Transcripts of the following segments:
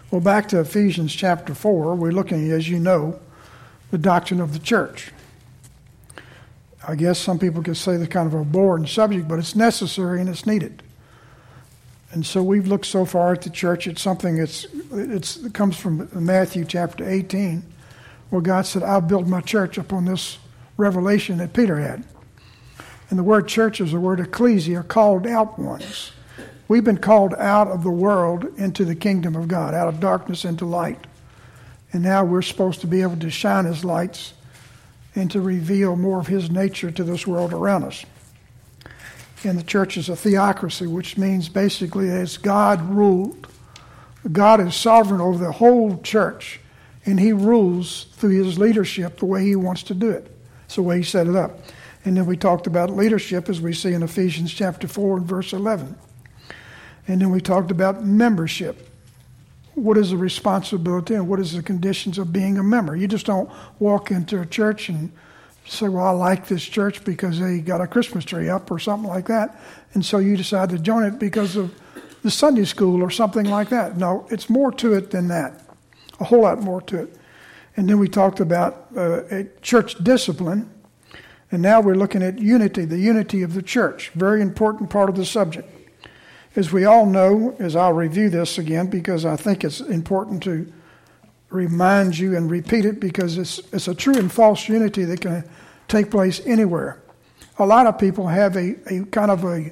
Well, back to Ephesians chapter 4, we're looking, as you know, the doctrine of the church. I guess some people could say that's kind of a boring subject, but it's necessary and it's needed. And so we've looked so far at the church. It's something it comes from Matthew chapter 18, where God said, I'll build my church upon this revelation that Peter had. And the word church is the word ecclesia, called out ones. We've been called out of the world into the kingdom of God, out of darkness into light. And now we're supposed to be able to shine his lights and to reveal more of his nature to this world around us. And the church is a theocracy, which means basically it's God ruled. God is sovereign over the whole church, and he rules through his leadership the way he wants to do it. It's the way he set it up. And then we talked about leadership, as we see in Ephesians chapter 4 and verse 11. And then we talked about membership. What is the responsibility and what is the conditions of being a member? You just don't walk into a church and say, well, I like this church because they got a Christmas tree up or something like that. And so you decide to join it because of the Sunday school or something like that. No, it's more to it than that. A whole lot more to it. And then we talked about a church discipline. And now we're looking at unity, the unity of the church. Very important part of the subject. As we all know, as I'll review this again, because I think it's important to remind you and repeat it, because it's a true and false unity that can take place anywhere. A lot of people have a kind of a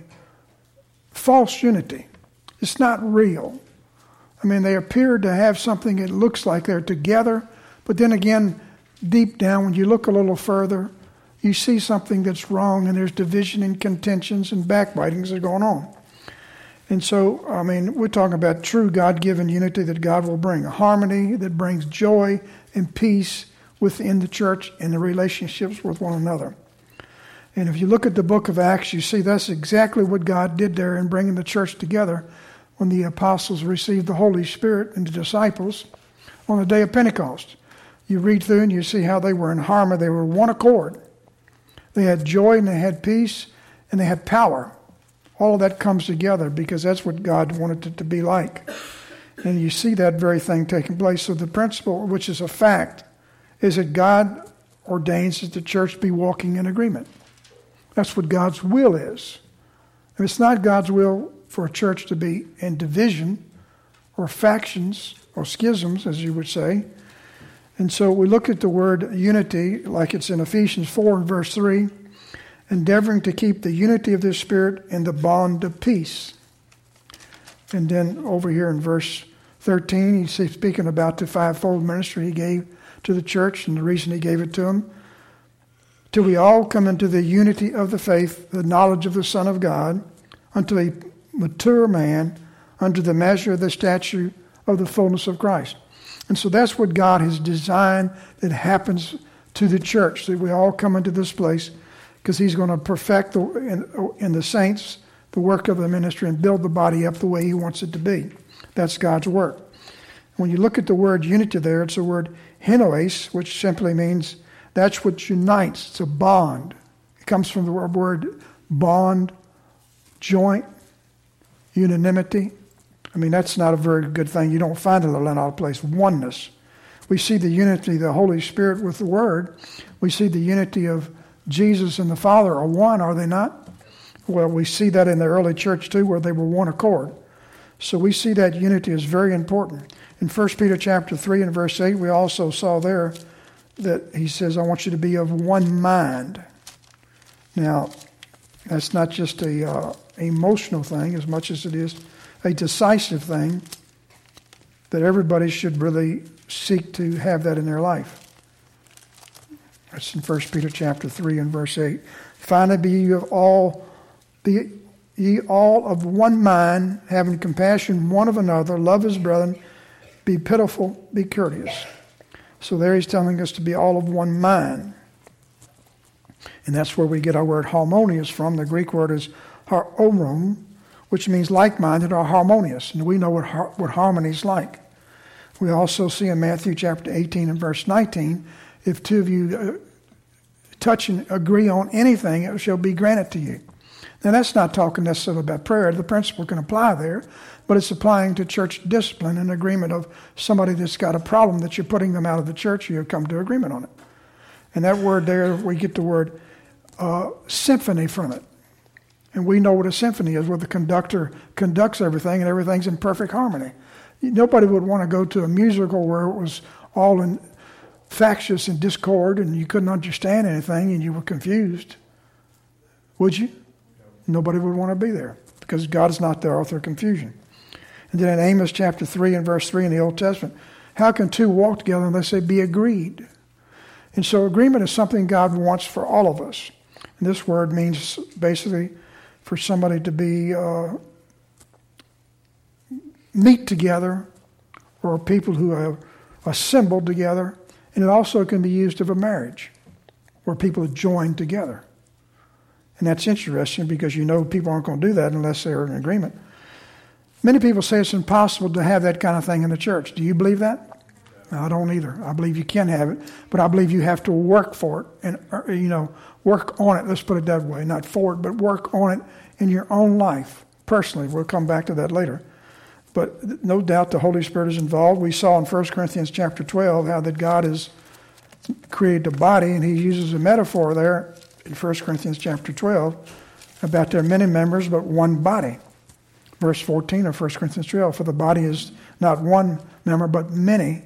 false unity. It's not real. I mean, they appear to have something that looks like they're together, but then again, deep down, when you look a little further, you see something that's wrong, and there's division and contentions and backbitings that are going on. And so, I mean, we're talking about true God-given unity that God will bring, a harmony that brings joy and peace within the church and the relationships with one another. And if you look at the book of Acts, you see that's exactly what God did there in bringing the church together when the apostles received the Holy Spirit and the disciples on the day of Pentecost. You read through and you see how they were in harmony. They were one accord. They had joy and they had peace and they had power. All of that comes together because that's what God wanted it to be like. And you see that very thing taking place. So the principle, which is a fact, is that God ordains that the church be walking in agreement. That's what God's will is. And it's not God's will for a church to be in division or factions or schisms, as you would say. And so we look at the word unity, like it's in Ephesians 4 and verse 3, endeavoring to keep the unity of the Spirit in the bond of peace. And then over here in verse 13, he's speaking about the fivefold ministry he gave to the church and the reason he gave it to them. Till we all come into the unity of the faith, the knowledge of the Son of God, unto a mature man, unto the measure of the stature of the fullness of Christ. And so that's what God has designed that happens to the church, that we all come into this place, because he's going to perfect in the saints the work of the ministry and build the body up the way he wants it to be. That's God's work. When you look at the word unity there, it's the word henoes, which simply means that's what unites. It's a bond. It comes from the word bond, joint, unanimity. I mean, that's not a very good thing. You don't find it in a lot of place. Oneness. We see the unity of the Holy Spirit with the Word. We see the unity of Jesus and the Father are one, are they not? Well, we see that in the early church too, where they were one accord. So we see that unity is very important. In 1 Peter chapter 3 and verse 8, we also saw there that he says, I want you to be of one mind. Now, that's not just a emotional thing as much as it is a decisive thing that everybody should really seek to have that in their life. That's in 1 Peter chapter 3 and verse 8. Finally, be ye all of one mind, having compassion one of another, love his brethren, be pitiful, be courteous. So there he's telling us to be all of one mind. And that's where we get our word harmonious from. The Greek word is harorum, which means like-minded or harmonious. And we know what harmony is like. We also see in Matthew chapter 18 and verse 19, if two of you touch and agree on anything, it shall be granted to you. Now, that's not talking necessarily about prayer. The principle can apply there, but it's applying to church discipline and agreement of somebody that's got a problem that you're putting them out of the church, you come to agreement on it. And that word there, we get the word symphony from it. And we know what a symphony is, where the conductor conducts everything and everything's in perfect harmony. Nobody would want to go to a musical where it was all in factious and discord and you couldn't understand anything and you were confused. Would you? Nobody would want to be there because God is not the author of confusion. And then in Amos chapter 3 and verse 3 in the Old Testament, how can two walk together unless they be agreed? And so agreement is something God wants for all of us. And this word means basically for somebody to be meet together, or people who have assembled together. And it also can be used of a marriage where people are joined together. And that's interesting because people aren't going to do that unless they're in agreement. Many people say it's impossible to have that kind of thing in the church. Do you believe that? No, I don't either. I believe you can have it, but I believe you have to work for it and, work on it. Let's put it that way. Not for it, but work on it in your own life, personally. We'll come back to that later. But no doubt the Holy Spirit is involved. We saw in 1 Corinthians chapter 12 how that God has created a body, and he uses a metaphor there in 1 Corinthians chapter 12 about there are many members but one body. Verse 14 of 1 Corinthians 12, for the body is not one member but many.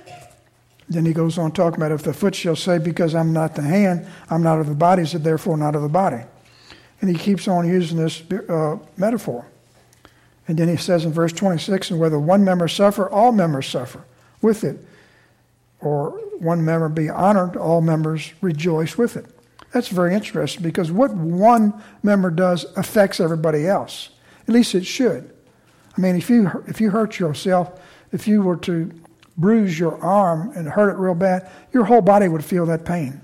Then he goes on talking about if the foot shall say, because I'm not the hand, I'm not of the body, so therefore not of the body. And he keeps on using this metaphor. And then he says in verse 26, and whether one member suffer, all members suffer with it. Or one member be honored, all members rejoice with it. That's very interesting because what one member does affects everybody else. At least it should. I mean, if you hurt yourself, if you were to bruise your arm and hurt it real bad, your whole body would feel that pain.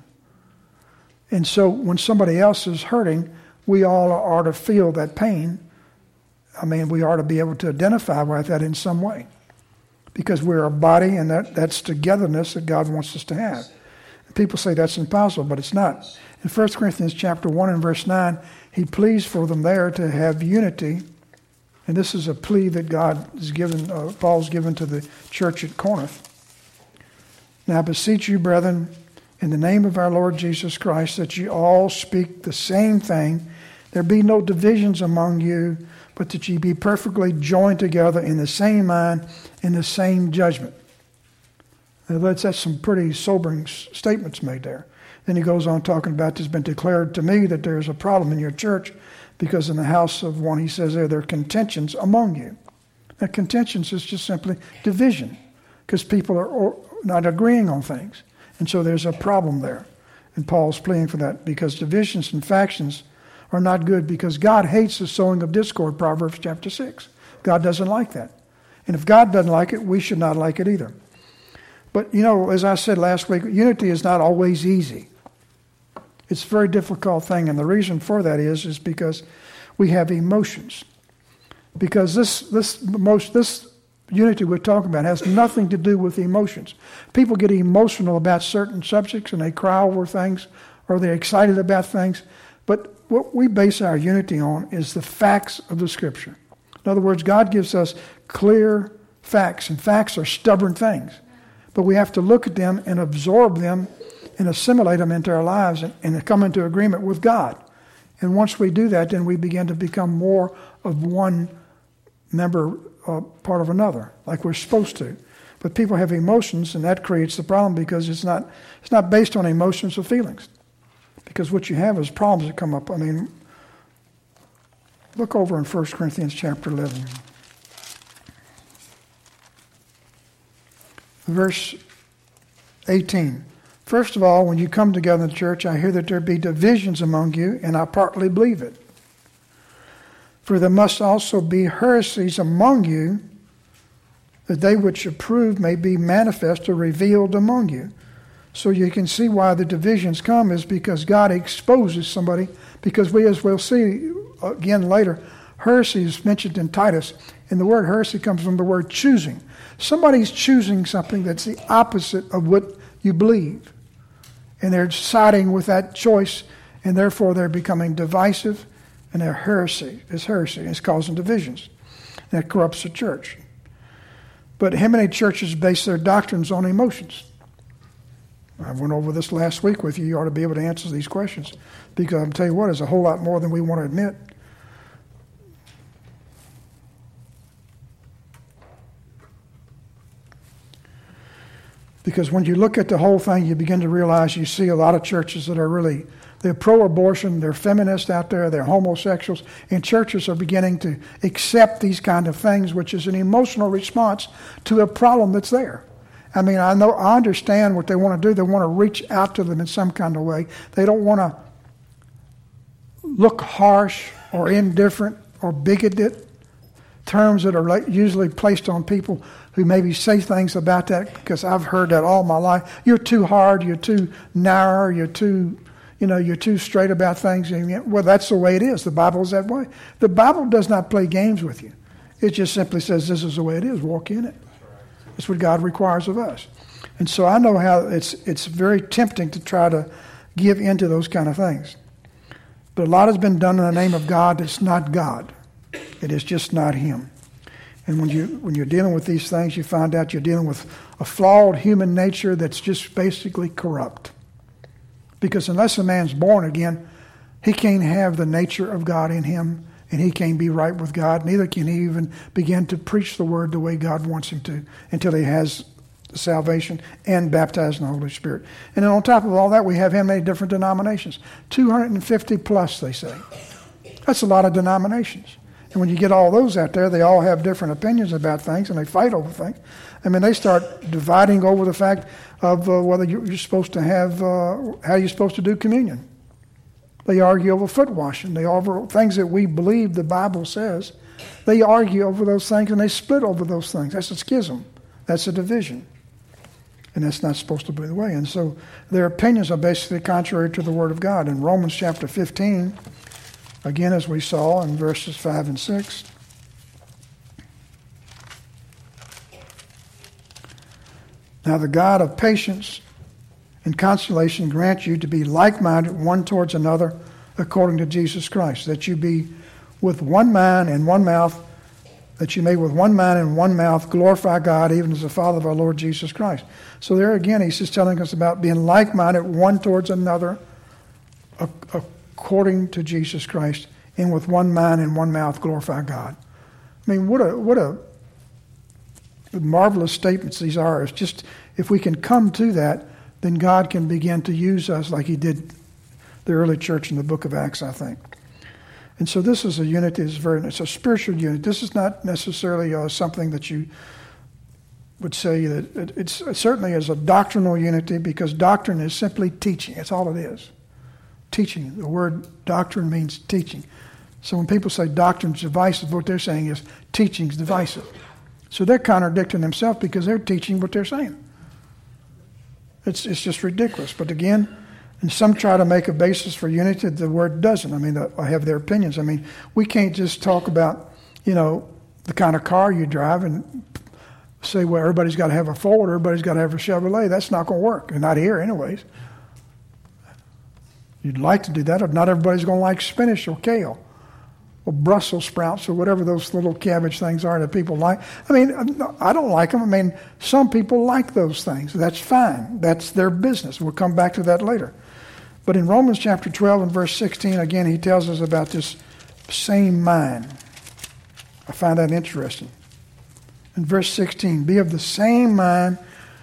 And so when somebody else is hurting, we all are to feel that pain. I mean, we are to be able to identify with that in some way. Because we're a body, and that's togetherness that God wants us to have. People say that's impossible, but it's not. In 1 Corinthians chapter 1 and verse 9, he pleads for them there to have unity. And this is a plea that God has given, Paul's given to the church at Corinth. Now I beseech you, brethren, in the name of our Lord Jesus Christ, that ye all speak the same thing. There be no divisions among you, but that ye be perfectly joined together in the same mind, in the same judgment. Now that's some pretty sobering statements made there. Then he goes on talking about, it's been declared to me that there's a problem in your church because in the house of one, he says there are contentions among you. Now contentions is just simply division because people are not agreeing on things. And so there's a problem there. And Paul's pleading for that because divisions and factions are not good because God hates the sowing of discord, Proverbs chapter 6. God doesn't like that. And if God doesn't like it, we should not like it either. But, as I said last week, unity is not always easy. It's a very difficult thing, and the reason for that is because we have emotions. Because this unity we're talking about has nothing to do with emotions. People get emotional about certain subjects, and they cry over things, or they're excited about things. But what we base our unity on is the facts of the Scripture. In other words, God gives us clear facts, and facts are stubborn things. But we have to look at them and absorb them and assimilate them into our lives and come into agreement with God. And once we do that, then we begin to become more of one member part of another, like we're supposed to. But people have emotions, and that creates the problem because it's not based on emotions or feelings. Because what you have is problems that come up. I mean, look over in 1 Corinthians chapter 11. Verse 18. First of all, when you come together in the church, I hear that there be divisions among you, and I partly believe it. For there must also be heresies among you, that they which approve may be manifest or revealed among you. So you can see why the divisions come is because God exposes somebody, because we, as we'll see again later, heresy is mentioned in Titus, and the word heresy comes from the word choosing. Somebody's choosing something that's the opposite of what you believe. And they're siding with that choice, and therefore they're becoming divisive, And their heresy is heresy. It's causing divisions. And that corrupts the church. But how many churches base their doctrines on emotions? I went over this last week with you. You ought to be able to answer these questions. Because I'll tell you what, there's a whole lot more than we want to admit. Because when you look at the whole thing, you begin to realize you see a lot of churches that are really, they're pro-abortion, they're feminists out there, they're homosexuals, and churches are beginning to accept these kind of things, which is an emotional response to a problem that's there. I mean, I understand what they want to do. They want to reach out to them in some kind of way. They don't want to look harsh or indifferent or bigoted, terms that are usually placed on people who maybe say things about that, because I've heard that all my life. You're too hard, you're too narrow, you're too straight about things. Well, that's the way it is. The Bible is that way. The Bible does not play games with you. It just simply says this is the way it is. Walk in it. That's what God requires of us. And so I know how it's very tempting to try to give into those kind of things. But a lot has been done in the name of God that's not God. It is just not Him. And when you're dealing with these things, you find out you're dealing with a flawed human nature that's just basically corrupt. Because unless a man's born again, he can't have the nature of God in him, and he can't be right with God. Neither can he even begin to preach the word the way God wants him to until he has salvation and baptized in the Holy Spirit. And then on top of all that, we have how many different denominations? 250 plus, they say. That's a lot of denominations. And when you get all those out there, they all have different opinions about things, and they fight over things. I mean, they start dividing over the fact of whether you're supposed to have, how you're supposed to do communion. They argue over foot washing. They argue things that we believe the Bible says. They argue over those things, and they split over those things. That's a schism. That's a division. And that's not supposed to be the way. And so their opinions are basically contrary to the Word of God. In Romans chapter 15, again, as we saw in verses 5 and 6, now the God of patience and consolation grant you to be like-minded one towards another according to Jesus Christ, that you be with one mind and one mouth, that you may with one mind and one mouth glorify God, even as the Father of our Lord Jesus Christ. So there again, he's just telling us about being like-minded one towards another according to Jesus Christ, and with one mind and one mouth glorify God. I mean, what a marvelous statements these are. It's just, if we can come to that, then God can begin to use us like he did the early church in the book of Acts, I think. And so this is a unity. It's a spiritual unity. This is not necessarily something that you would say that it certainly is a doctrinal unity, because doctrine is simply teaching. That's all it is. Teaching. The word doctrine means teaching. So when people say doctrine's divisive, what they're saying is teaching's divisive. So they're contradicting themselves because they're teaching what they're saying. It's just ridiculous. But again, and some try to make a basis for unity. The word doesn't. I mean, I have their opinions. I mean, we can't just talk about, the kind of car you drive and say, well, everybody's got to have a Ford, everybody's got to have a Chevrolet. That's not going to work. And not here anyways. You'd like to do that, but not everybody's going to like spinach or kale or Brussels sprouts or whatever those little cabbage things are that people like. I mean, I don't like them. I mean, some people like those things. That's fine. That's their business. We'll come back to that later. But in Romans chapter 12 and verse 16, again, he tells us about this same mind. I find that interesting. In verse 16, be of the same mind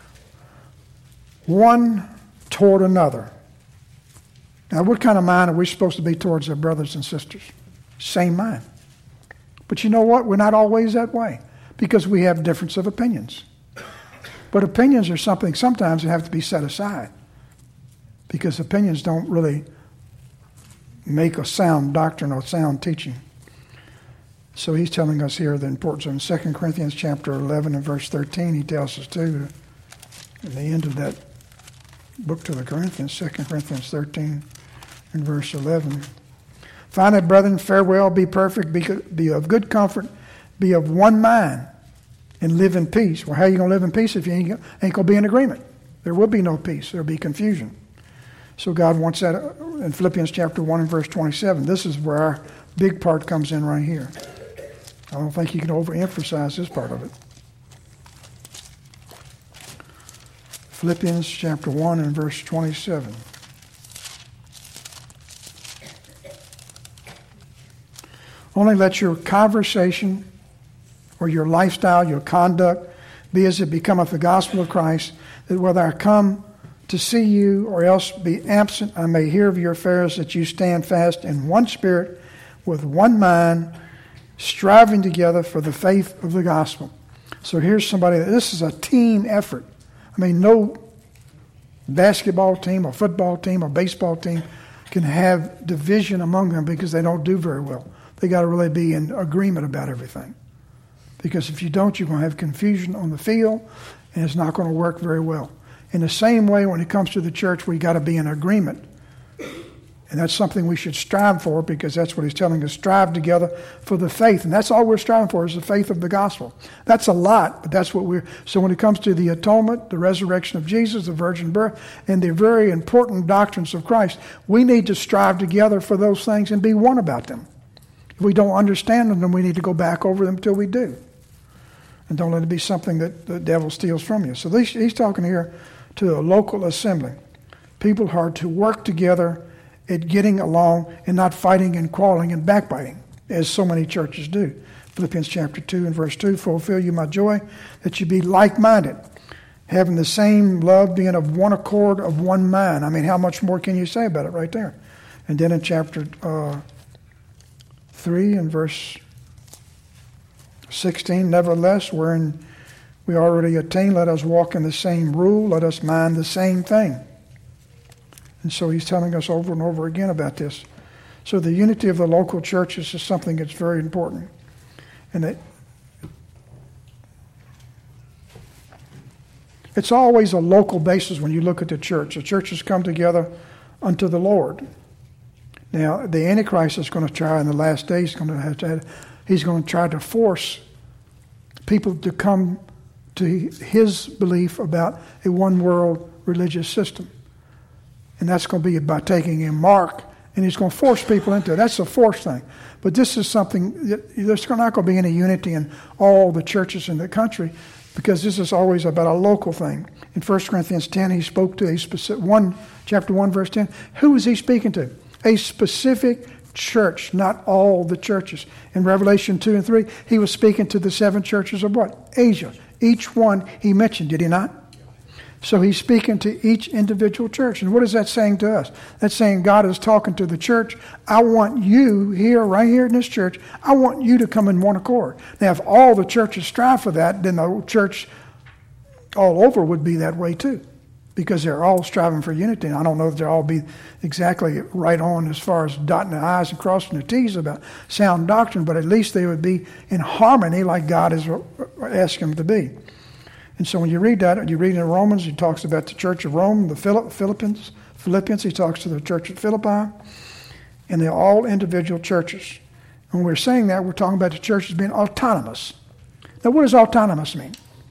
one toward another. Now, what kind of mind are we supposed to be towards our brothers and sisters? Same mind. But you know what? We're not always that way, because we have difference of opinions. But opinions are something sometimes that have to be set aside, because opinions don't really make a sound doctrine or sound teaching. So he's telling us here the importance of 2 Corinthians chapter 11 and verse 13. He tells us too, at the end of that book to the Corinthians, 2 Corinthians 13 and verse 11. Finally, brethren, farewell, be perfect, be of good comfort, be of one mind, and live in peace. Well, how are you going to live in peace if you ain't going to be in agreement? There will be no peace. There will be confusion. So God wants that in Philippians chapter 1 and verse 27. This is where our big part comes in right here. I don't think you can overemphasize this part of it. Philippians chapter 1 and verse 27. Only let your conversation or your lifestyle, your conduct, be as it becometh the gospel of Christ, that whether I come to see you or else be absent, I may hear of your affairs, that you stand fast in one spirit, with one mind, striving together for the faith of the gospel. So here's somebody, this is a team effort. I mean, no basketball team or football team or baseball team can have division among them because they don't do very well. They got to really be in agreement about everything. Because if you don't, you're going to have confusion on the field, and it's not going to work very well. In the same way, when it comes to the church, we got to be in agreement. And that's something we should strive for, because that's what he's telling us. Strive together for the faith. And that's all we're striving for, is the faith of the gospel. That's a lot, but that's what we're... So when it comes to the atonement, the resurrection of Jesus, the virgin birth, and the very important doctrines of Christ, we need to strive together for those things and be one about them. If we don't understand them, then we need to go back over them till we do. And don't let it be something that the devil steals from you. So he's talking here to a local assembly. People who are to work together at getting along and not fighting and quarreling and backbiting, as so many churches do. Philippians chapter 2 and verse 2, fulfill you my joy, that you be like-minded, having the same love, being of one accord, of one mind. I mean, how much more can you say about it right there? And then in chapter 3 and verse 16, nevertheless, wherein we already attained, let us walk in the same rule, let us mind the same thing. And so he's telling us over and over again about this. So the unity of the local churches is something that's very important. And it's always a local basis when you look at the church. The churches come together unto the Lord. Now, the Antichrist is going to try in the last days, he's going to try to force people to come to his belief about a one-world religious system. And that's going to be by taking a mark, and he's going to force people into it. That's a force thing. But this is something, there's not going to be any unity in all the churches in the country, because this is always about a local thing. In 1 Corinthians 10, he spoke to a specific, chapter 1, verse 10. Who was he speaking to? A specific church, not all the churches. In Revelation 2 and 3, he was speaking to the 7 churches of what? Asia. Each one he mentioned, did he not? So he's speaking to each individual church. And what is that saying to us? That's saying God is talking to the church. I want you here, right here in this church, I want you to come in one accord. Now, if all the churches strive for that, then the church all over would be that way too, because they're all striving for unity. And I don't know if they'll all be exactly right on as far as dotting the I's and crossing the T's about sound doctrine, but at least they would be in harmony like God is asking them to be. And so when you read that, you read in Romans, he talks about the church of Rome, the Philippians, he talks to the church at Philippi, and they're all individual churches. When we're saying that, we're talking about the churches being autonomous. Now, what does autonomous mean?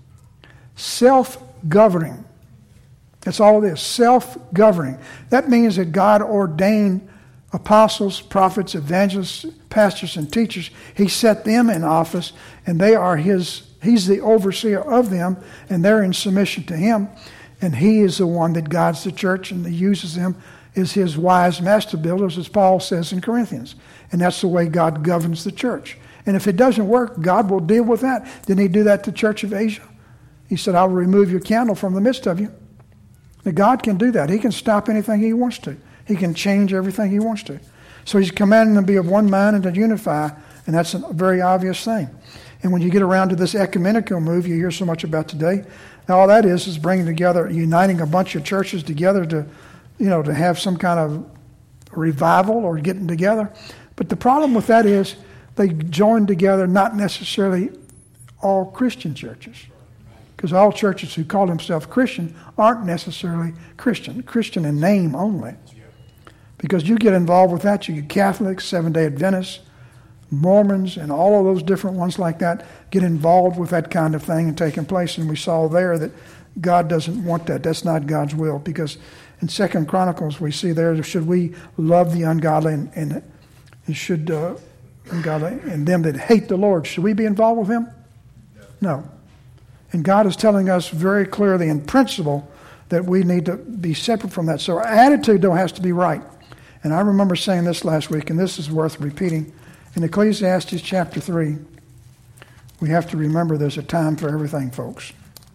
Self-governing. That's all it is, self-governing. That means that God ordained apostles, prophets, evangelists, pastors, and teachers. He set them in office, and they are He's the overseer of them, and they're in submission to him. And he is the one that guides the church, and he uses them as his wise master builders, as Paul says in Corinthians. And that's the way God governs the church. And if it doesn't work, God will deal with that. Didn't he do that to the church of Asia? He said, I will remove your candle from the midst of you. Now, God can do that. He can stop anything he wants to. He can change everything he wants to. So he's commanding them to be of one mind and to unify, and that's a very obvious thing. And when you get around to this ecumenical move you hear so much about today, all that is bringing together, uniting a bunch of churches together to have some kind of revival or getting together. But the problem with that is they join together not necessarily all Christian churches. Because all churches who call themselves Christian aren't necessarily Christian in name only. Because you get involved with that, you get Catholics, Seventh-day Adventists, Mormons, and all of those different ones like that get involved with that kind of thing and taking place. And we saw there that God doesn't want that. That's not God's will, because In 2 Chronicles, we see there, should we love the ungodly and should ungodly and them that hate the Lord, should we be involved with him? No. And God is telling us very clearly in principle that we need to be separate from that. So our attitude, though, has to be right. And I remember saying this last week, and this is worth repeating. In Ecclesiastes chapter 3, we have to remember there's a time for everything, folks.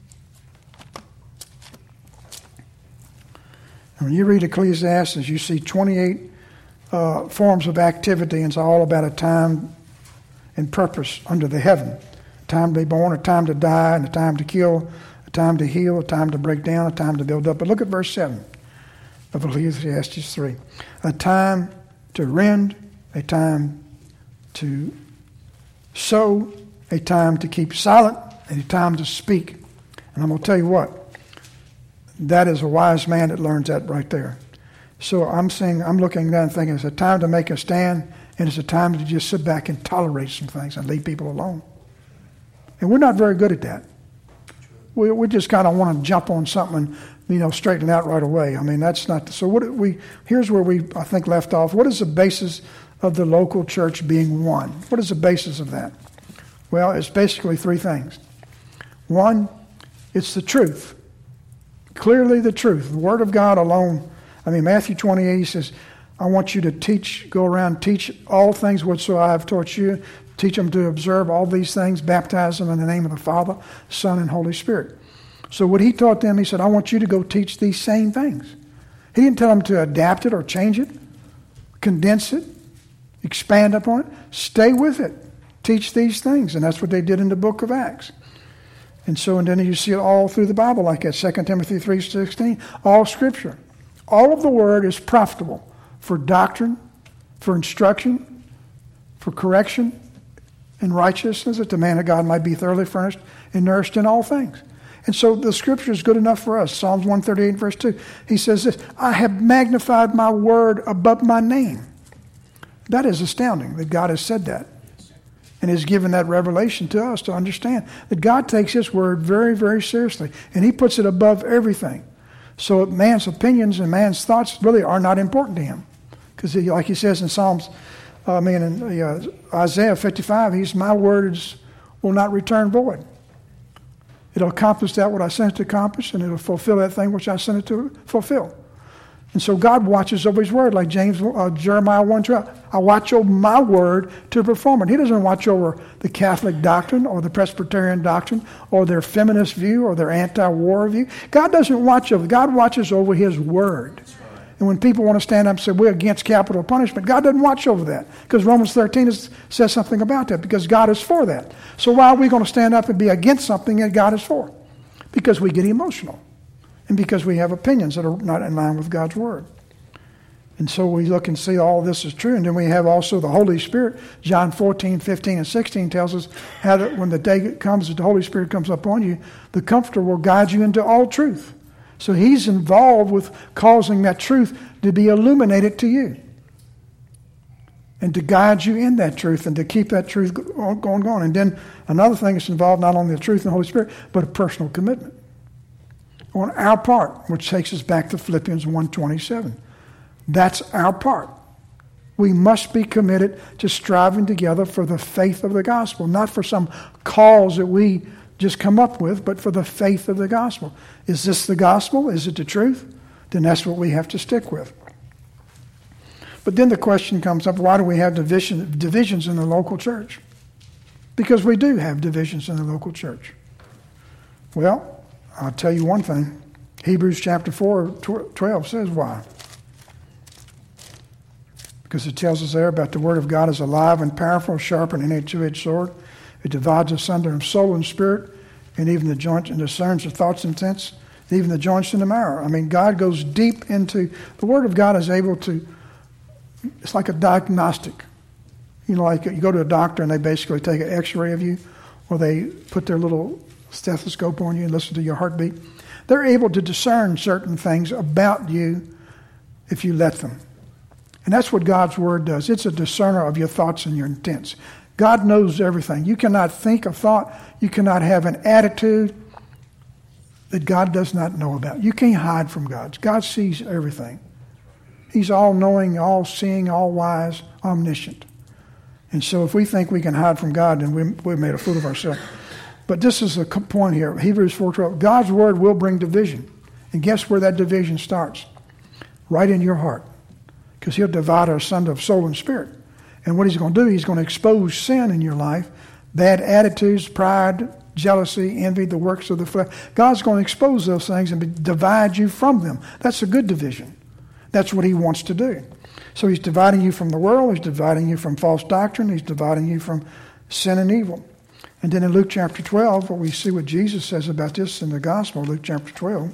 And when you read Ecclesiastes, you see 28 forms of activity, and it's all about a time and purpose under the heaven. A time to be born, a time to die, and a time to kill, a time to heal, a time to break down, a time to build up. But look at verse 7 of Ecclesiastes 3. A time to rend, a time to sow, a time to keep silent, and a time to speak. And I'm going to tell you what, that is a wise man that learns that right there. So I'm looking at that and thinking it's a time to make a stand, and it's a time to just sit back and tolerate some things and leave people alone. And we're not very good at that. We just kind of want to jump on something and, straighten it out right away. I mean, that's not... So here's where we, I think, left off. What is the basis of the local church being one? What is the basis of that? Well, it's basically three things. One, it's the truth. Clearly the truth. The Word of God alone. I mean, Matthew 28, he says, I want you to go around, teach all things whatsoever I have taught you. Teach them to observe all these things. Baptize them in the name of the Father, Son, and Holy Spirit. So what he taught them, he said, I want you to go teach these same things. He didn't tell them to adapt it or change it, condense it, expand upon it. Stay with it. Teach these things. And that's what they did in the book of Acts. And then you see it all through the Bible like that. 2 Timothy 3:16. All Scripture. All of the Word is profitable for doctrine, for instruction, for correction, and righteousness, that the man of God might be thoroughly furnished and nourished in all things. And so the Scripture is good enough for us. Psalms 138 verse 2. He says this, I have magnified my word above my name. That is astounding that God has said that. And has given that revelation to us to understand that God takes His word very, very seriously. And He puts it above everything. So man's opinions and man's thoughts really are not important to Him. Because like He says in Isaiah 55, my words will not return void. It'll accomplish that what I sent it to accomplish, and it'll fulfill that thing which I sent it to fulfill. And so God watches over His word, like Jeremiah 1:12. I watch over my word to perform it. He doesn't watch over the Catholic doctrine or the Presbyterian doctrine or their feminist view or their anti-war view. God doesn't watch over. God watches over His word. And when people want to stand up and say, we're against capital punishment, God doesn't watch over that. Because Romans 13 says something about that, because God is for that. So why are we going to stand up and be against something that God is for? Because we get emotional. And because we have opinions that are not in line with God's Word. And so we look and see all this is true. And then we have also the Holy Spirit. John 14, 15, and 16 tells us how that when the day comes that the Holy Spirit comes upon you, the Comforter will guide you into all truth. So He's involved with causing that truth to be illuminated to you. And to guide you in that truth and to keep that truth going. And then another thing that's involved, not only the truth and the Holy Spirit, but a personal commitment on our part, which takes us back to Philippians 1:27. That's our part. We must be committed to striving together for the faith of the gospel, not for some cause that we just come up with, but for the faith of the gospel. Is this the gospel? Is it the truth? Then that's what we have to stick with. But then the question comes up, why do we have divisions in the local church? Because we do have divisions in the local church. Well, I'll tell you one thing. Hebrews chapter 4:12 says why. Because it tells us there about the Word of God is alive and powerful, sharper than any two-edged sword. It divides asunder in soul and spirit, and even the joints, and discerns the thoughts and intents, and even the joints and the marrow. I mean, God goes deep into... The Word of God is able to... It's like a diagnostic. Like you go to a doctor and they basically take an x-ray of you, or they put their little stethoscope on you and listen to your heartbeat. They're able to discern certain things about you if you let them. And that's what God's Word does. It's a discerner of your thoughts and your intents. God knows everything. You cannot think a thought. You cannot have an attitude that God does not know about. You can't hide from God. God sees everything. He's all-knowing, all-seeing, all-wise, omniscient. And so if we think we can hide from God, then we've made a fool of ourselves. But this is the point here. Hebrews 4:12. God's word will bring division. And guess where that division starts? Right in your heart. Because he'll divide our asunder of soul and spirit. And what he's going to do, he's going to expose sin in your life, bad attitudes, pride, jealousy, envy, the works of the flesh. God's going to expose those things and divide you from them. That's a good division. That's what he wants to do. So he's dividing you from the world. He's dividing you from false doctrine. He's dividing you from sin and evil. And then in Luke chapter 12, we see what Jesus says about this in the gospel, Luke chapter 12.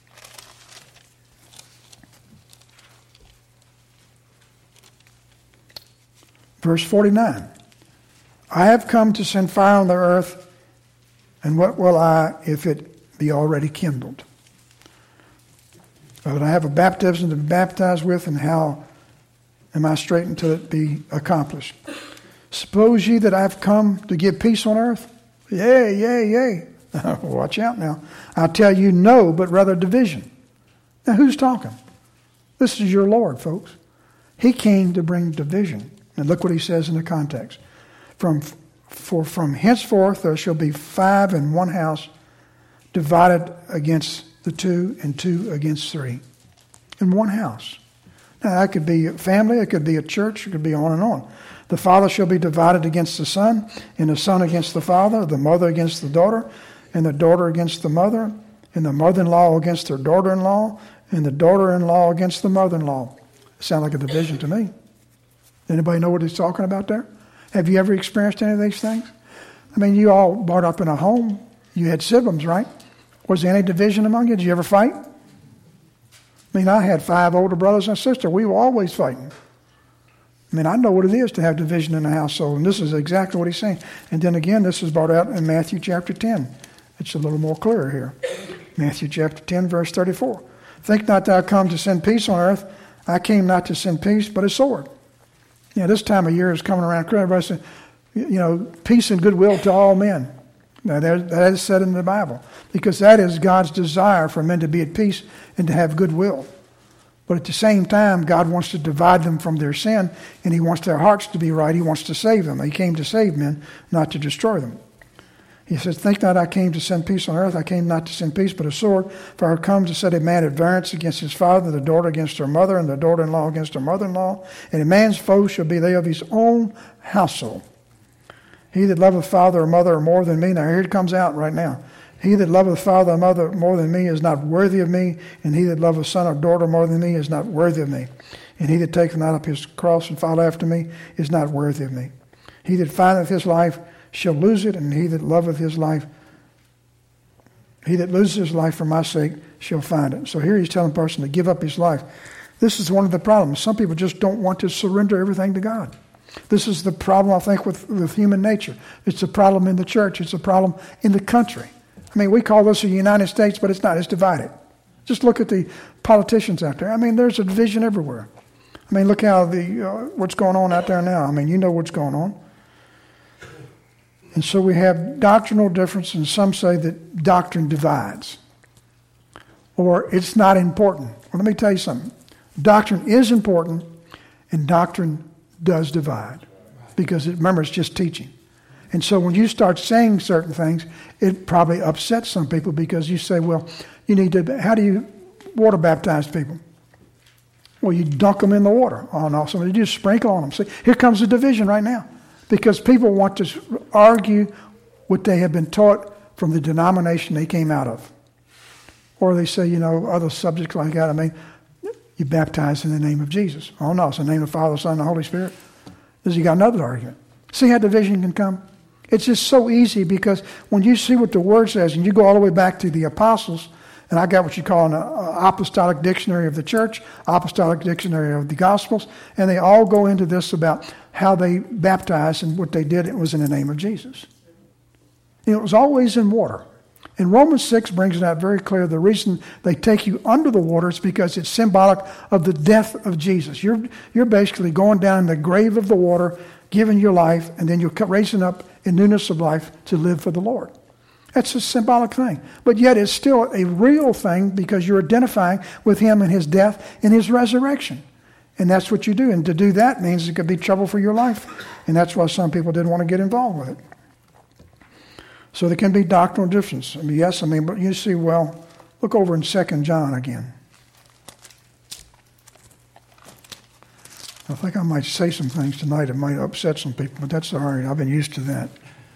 Verse 49. I have come to send fire on the earth, and what will I if it be already kindled? But I have a baptism to be baptized with, and how am I straight until it be accomplished? Suppose ye that I have come to give peace on earth? Yea, yea, yea. Watch out now. I tell you no, but rather division. Now who's talking? This is your Lord, folks. He came to bring division. And look what he says in the context. For from henceforth there shall be 5 in one house, divided against the 2, and 2 against 3. In one house. Now that could be a family, it could be a church, it could be on and on. The father shall be divided against the son, and the son against the father, the mother against the daughter, and the daughter against the mother, and the mother-in-law against her daughter-in-law, and the daughter-in-law against the mother-in-law. Sound like a division to me. Anybody know what he's talking about there? Have you ever experienced any of these things? I mean, you all brought up in a home. You had siblings, right? Was there any division among you? Did you ever fight? I mean, I had 5 older brothers and sisters. We were always fighting. I mean, I know what it is to have division in a household, and this is exactly what he's saying. And then again, this is brought out in Matthew chapter 10. It's a little more clear here. Matthew chapter 10, verse 34. Think not that I come to send peace on earth. I came not to send peace, but a sword. Yeah, this time of year is coming around. Everybody says, peace and goodwill to all men. Now, that is said in the Bible. Because that is God's desire for men to be at peace and to have goodwill. But at the same time, God wants to divide them from their sin, and he wants their hearts to be right. He wants to save them. He came to save men, not to destroy them. He says, think not I came to send peace on earth. I came not to send peace, but a sword. For I come to set a man at variance against his father, the daughter against her mother, and the daughter-in-law against her mother-in-law. And a man's foes shall be they of his own household. He that loveth father or mother more than me. Now here it comes out right now. He that loveth father or mother more than me is not worthy of me. And he that loveth son or daughter more than me is not worthy of me. And he that taketh not up his cross and follow after me is not worthy of me. He that findeth his life shall lose it, and he that loveth his life, he that loses his life for my sake shall find it. So here he's telling a person to give up his life. This is one of the problems. Some people just don't want to surrender everything to God. This is the problem, I think, with human nature. It's a problem in the church. It's a problem in the country. I mean, we call this the United States, but it's not. It's divided. Just look at the politicians out there. I mean, there's a division everywhere. I mean, look how what's going on out there now. I mean, you know what's going on. And so we have doctrinal difference, and some say that doctrine divides. Or it's not important. Well, let me tell you something. Doctrine is important, and doctrine does divide. Because, remember, it's just teaching. And so when you start saying certain things, it probably upsets some people because you say, well, you need to, how do you water baptize people? Well, you dunk them in the water. Oh, no, somebody just sprinkle on them. See, here comes the division right now. Because people want to argue what they have been taught from the denomination they came out of. Or they say, other subjects like that. I mean, you baptize in the name of Jesus. Oh, no, it's in the name of the Father, Son, and the Holy Spirit. Then you got another argument. See how division can come? It's just so easy because when you see what the Word says, and you go all the way back to the apostles, and I got what you call an apostolic dictionary of the church, apostolic dictionary of the Gospels, and they all go into this about how they baptized and what they did. It was in the name of Jesus. It was always in water. And Romans 6 brings it out very clear. The reason they take you under the water is because it's symbolic of the death of Jesus. You're basically going down in the grave of the water, giving your life, and then you're raising up in newness of life to live for the Lord. That's a symbolic thing. But yet it's still a real thing because you're identifying with him and his death and his resurrection. And that's what you do. And to do that means it could be trouble for your life. And that's why some people didn't want to get involved with it. So there can be doctrinal difference. But you see, well, look over in 2 John again. I think I might say some things tonight that might upset some people, but that's all right. I've been used to that.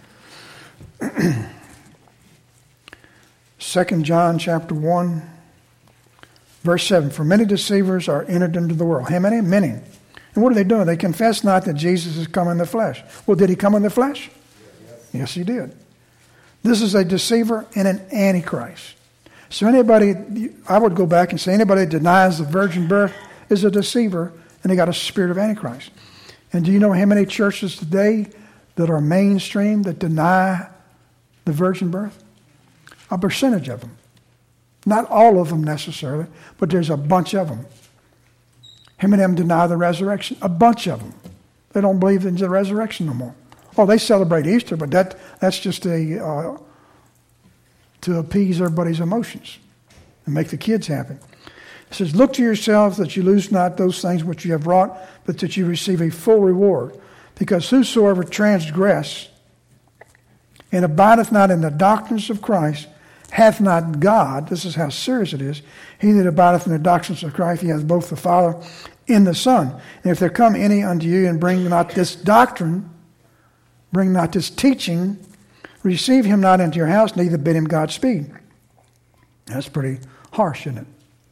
2 John chapter 1, verse 7. For many deceivers are entered into the world. How many? Many. And what are they doing? They confess not that Jesus has come in the flesh. Well, did he come in the flesh? Yes, he did. This is a deceiver and an antichrist. So I would go back and say anybody that denies the virgin birth is a deceiver, and they got a spirit of antichrist. And do you know how many churches today that are mainstream that deny the virgin birth? A percentage of them. Not all of them necessarily, but there's a bunch of them. How many of them deny the resurrection? A bunch of them. They don't believe in the resurrection no more. Oh, they celebrate Easter, but that's just to appease everybody's emotions and make the kids happy. It says, look to yourselves that you lose not those things which you have wrought, but that you receive a full reward. Because whosoever transgress and abideth not in the doctrines of Christ hath not God. This is how serious it is. He that abideth in the doctrines of Christ, he hath both the Father and the Son. And if there come any unto you and bring not this doctrine, bring not this teaching, receive him not into your house, neither bid him Godspeed. That's pretty harsh, isn't it?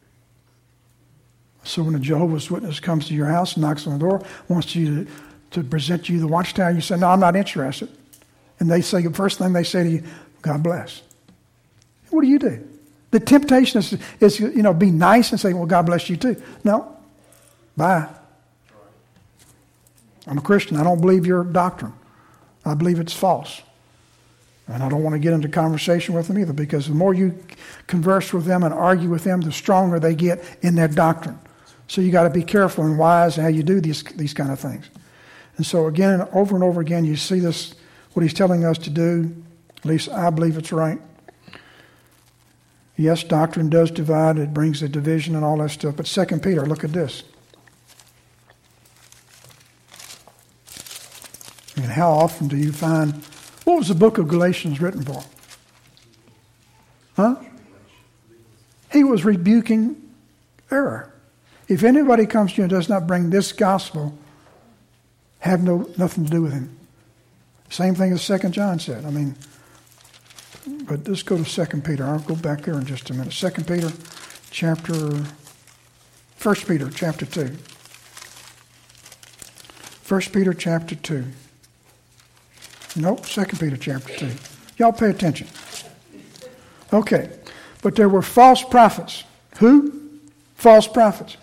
So when a Jehovah's Witness comes to your house and knocks on the door, wants you to present you the watchtower, you say, no, I'm not interested. And they say, the first thing they say to you, God bless. What do? The temptation is be nice and say, well, God bless you too. No. Bye. I'm a Christian. I don't believe your doctrine. I believe it's false. And I don't want to get into conversation with them either, because the more you converse with them and argue with them, the stronger they get in their doctrine. So you got to be careful and wise how you do these kind of things. And so again, over and over again, you see this, what he's telling us to do. At least I believe it's right. Yes, doctrine does divide. It brings a division and all that stuff. But 2 Peter, look at this. And how often do you find... What was the book of Galatians written for? Huh? He was rebuking error. If anybody comes to you and does not bring this gospel, have nothing to do with him. Same thing as 2 John said. But let's go to 2 Peter. I'll go back there in just a minute. 1 Peter chapter 2. 1 Peter chapter 2. Nope, 2 Peter chapter 2. Y'all pay attention. Okay. But there were false prophets. Who? False prophets.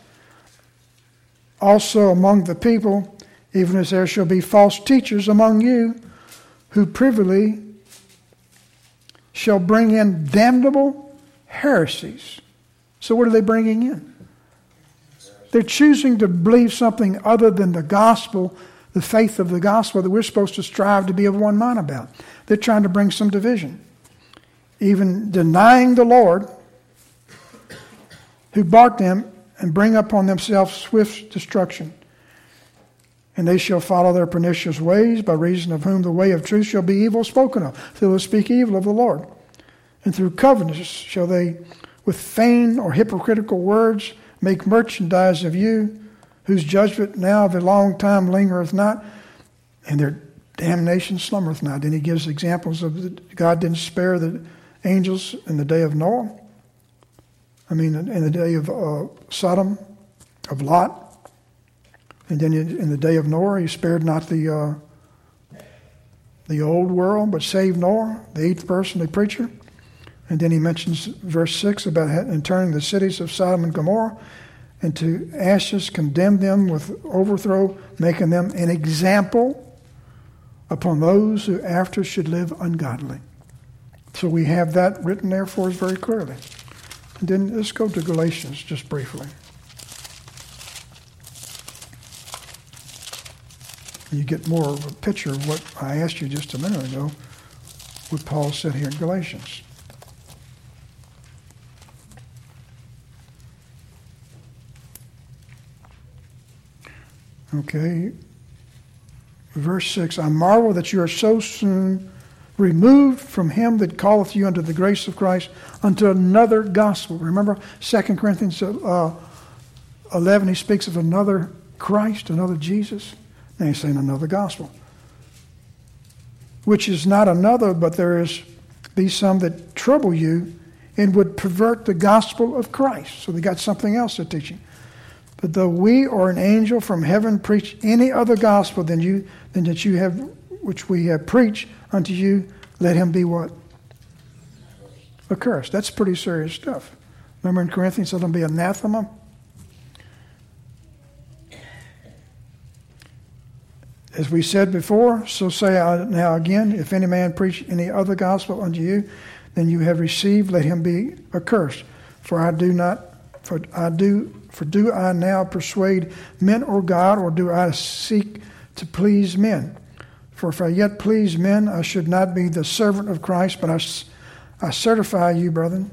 Also among the people, even as there shall be false teachers among you, who privily shall bring in damnable heresies. So what are they bringing in? They're choosing to believe something other than the gospel, the faith of the gospel that we're supposed to strive to be of one mind about. They're trying to bring some division. Even denying the Lord, who bought them, and bring upon themselves swift destruction. And they shall follow their pernicious ways, by reason of whom the way of truth shall be evil spoken of. So they will speak evil of the Lord. And through covetousness shall they, with vain or hypocritical words, make merchandise of you, whose judgment now of a long time lingereth not, and their damnation slumbereth not. Then he gives examples of God didn't spare the angels in the day of Noah. In the day of Sodom, of Lot. And then in the day of Noah, he spared not the old world, but saved Noah, the eighth person, the preacher. And then he mentions verse 6 about turning the cities of Sodom and Gomorrah into ashes, condemned them with overthrow, making them an example upon those who after should live ungodly. So we have that written there for us very clearly. And then let's go to Galatians just briefly. You get more of a picture of what I asked you just a minute ago. what Paul said here in Galatians. Okay. Verse 6, I marvel that you are so soon removed from him that calleth you unto the grace of Christ unto another gospel. Remember 2 Corinthians 11, he speaks of another Christ, another Jesus. Now he's saying another gospel. Which is not another, but there be some that trouble you and would pervert the gospel of Christ. So they got something else they're teaching. But though we or an angel from heaven preach any other gospel than that you have, which we have preached unto you, let him be what? Accursed. That's pretty serious stuff. Remember in Corinthians, let him be anathema. As we said before, so say I now again, if any man preach any other gospel unto you than you have received, let him be accursed. For do I now persuade men or God, or do I seek to please men? For if I yet please men, I should not be the servant of Christ, but I certify you, brethren,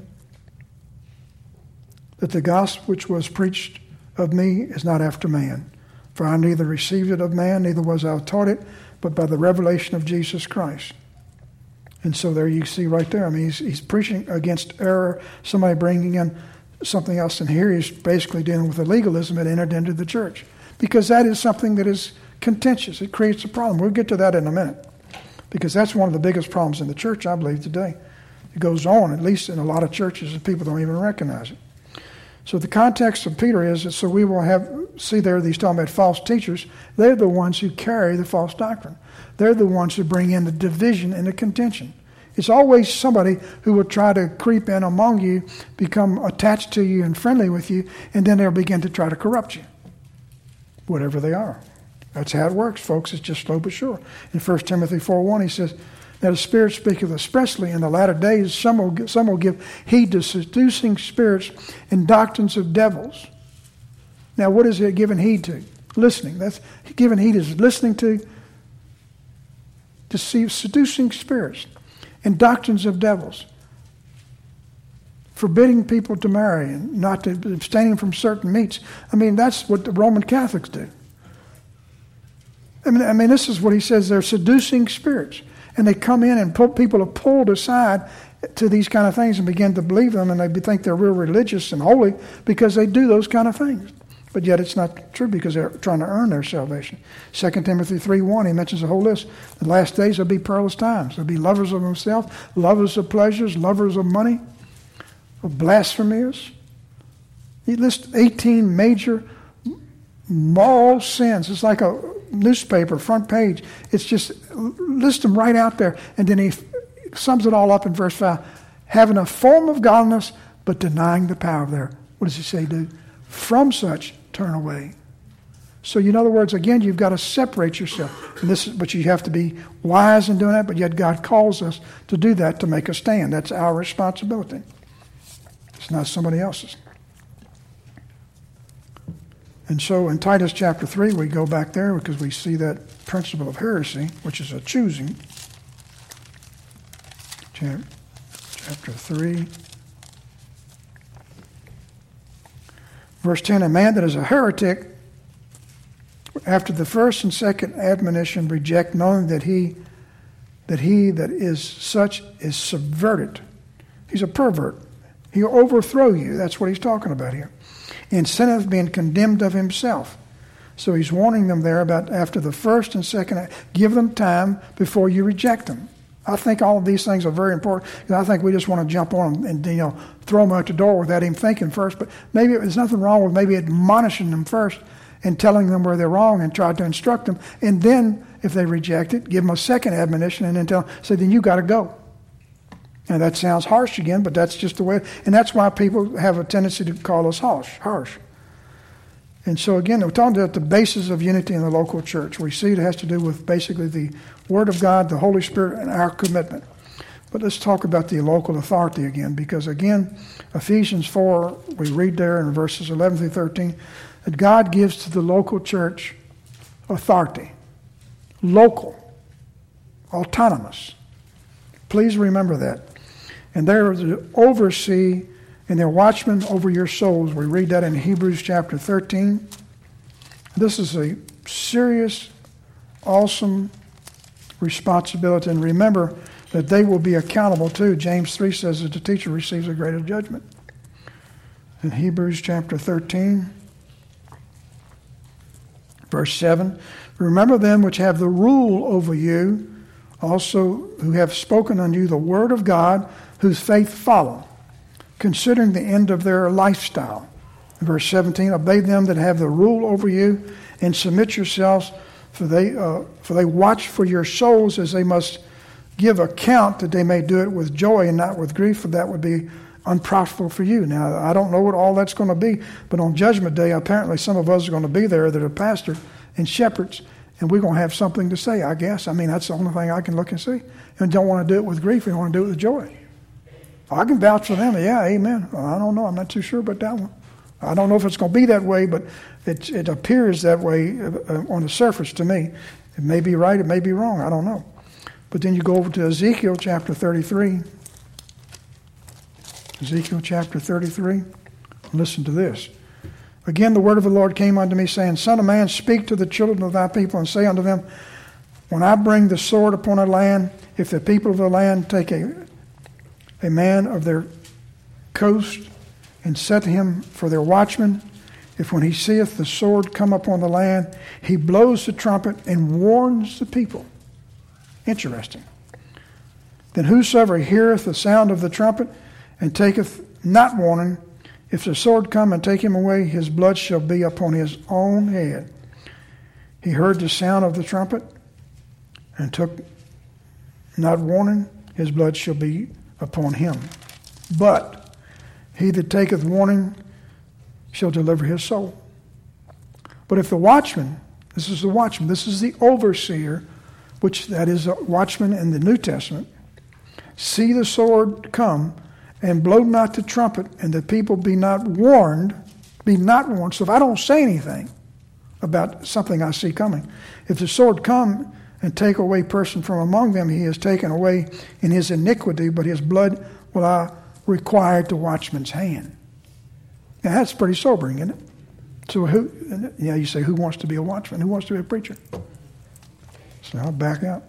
that the gospel which was preached of me is not after man. For I neither received it of man, neither was I taught it, but by the revelation of Jesus Christ. And so there you see right there, I mean, he's preaching against error, somebody bringing in something else, and here he's basically dealing with the legalism that entered into the church. Because that is something that is contentious. It creates a problem. We'll get to that in a minute. Because that's one of the biggest problems in the church, I believe, today. It goes on, at least in a lot of churches, and people don't even recognize it. So the context of Peter is that so we will see there he's talking about false teachers. They're the ones who carry the false doctrine. They're the ones who bring in the division and the contention. It's always somebody who will try to creep in among you, become attached to you and friendly with you, and then they'll begin to try to corrupt you, whatever they are. That's how it works, folks. It's just slow but sure. In 1 Timothy 4:1, he says, "Now the Spirit speaketh expressly in the latter days, some will give heed to seducing spirits and doctrines of devils." Now, what is it giving heed to? Listening. That's giving heed is listening to seducing spirits and doctrines of devils, forbidding people to marry and not to abstaining from certain meats. I mean, that's what the Roman Catholics do. I mean, this is what he says. They're seducing spirits, and they come in and people are pulled aside to these kind of things and begin to believe them, and they think they're real religious and holy because they do those kind of things. But yet it's not true because they're trying to earn their salvation. 2 Timothy 3:1, he mentions a whole list. The last days there'll be perilous times. There'll be lovers of themselves, lovers of pleasures, lovers of money, of blasphemers. He lists 18 major moral sins. It's like a newspaper, front page. It's just, list them right out there. And then he sums it all up in verse 5. Having a form of godliness, but denying the power there. What does he say, do? From such, turn away. So in other words, again, you've got to separate yourself. But you have to be wise in doing that, but yet God calls us to do that to make a stand. That's our responsibility. It's not somebody else's. And so in Titus chapter 3, we go back there because we see that principle of heresy, which is a choosing. Chapter 3. Verse 10, a man that is a heretic, after the first and second admonition, reject, knowing that he that is such is subverted. He's a pervert. He'll overthrow you. That's what he's talking about here. And sinneth, being condemned of himself. So he's warning them there about after the first and second, give them time before you reject them. I think all of these things are very important. I think we just want to jump on them and throw them out the door without even thinking first. But maybe there's nothing wrong with maybe admonishing them first and telling them where they're wrong and try to instruct them. And then if they reject it, give them a second admonition and then say, then you got to go. And that sounds harsh again, but that's just the way. And that's why people have a tendency to call us harsh. And so again, we're talking about the basis of unity in the local church. We see it has to do with basically the Word of God, the Holy Spirit, and our commitment. But let's talk about the local authority again, because again, Ephesians 4, we read there in verses 11 through 13, that God gives to the local church authority. Local. Autonomous. Please remember that. And they're to oversee and they're watchmen over your souls. We read that in Hebrews chapter 13. This is a serious, awesome responsibility. And remember that they will be accountable too. James 3 says that the teacher receives a greater judgment. In Hebrews chapter 13, verse 7, remember them which have the rule over you, also who have spoken unto you the word of God, whose faith follow, considering the end of their lifestyle. In verse 17, obey them that have the rule over you, and submit yourselves, for they watch for your souls, as they must give account, that they may do it with joy and not with grief, for that would be unprofitable for you. Now, I don't know what all that's going to be, but on Judgment Day, apparently some of us are going to be there that are pastors and shepherds, and we're going to have something to say, I guess. I mean, that's the only thing I can look and see. And don't want to do it with grief, we want to do it with joy. I can vouch for them. Yeah, amen. Well, I don't know. I'm not too sure about that one. I don't know if it's going to be that way, but it appears that way on the surface to me. It may be right, it may be wrong. I don't know. But then you go over to Ezekiel chapter 33. Ezekiel chapter 33. Listen to this. Again, the word of the Lord came unto me, saying, Son of man, speak to the children of thy people, and say unto them, when I bring the sword upon a land, if the people of the land take a man of their coast, and set him for their watchman, if when he seeth the sword come upon the land, he blows the trumpet and warns the people. Interesting. Then whosoever heareth the sound of the trumpet and taketh not warning, if the sword come and take him away, his blood shall be upon his own head. He heard the sound of the trumpet and took not warning, his blood shall be upon him. But he that taketh warning shall deliver his soul. But if the watchman, this is the overseer, which that is a watchman in the New Testament, see the sword come and blow not the trumpet, and the people be not warned. So if I don't say anything about something I see coming, if the sword come and take away person from among them, he is taken away in his iniquity, but his blood will I require at the watchman's hand. Now that's pretty sobering, isn't it? So you say, who wants to be a watchman? Who wants to be a preacher? So I'll back up.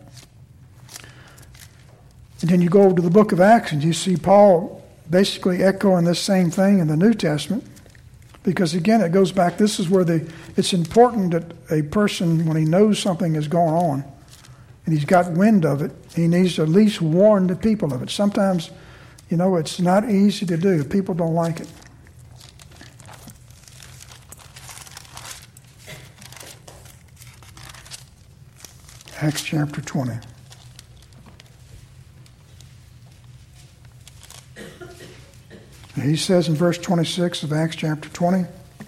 And then you go over to the book of Acts and you see Paul basically echoing this same thing in the New Testament. Because again, it goes back, this is where it's important that a person, when he knows something is going on and he's got wind of it, he needs to at least warn the people of it. Sometimes, it's not easy to do. People don't like it. Acts chapter 20. He says in verse 26 of Acts chapter 20,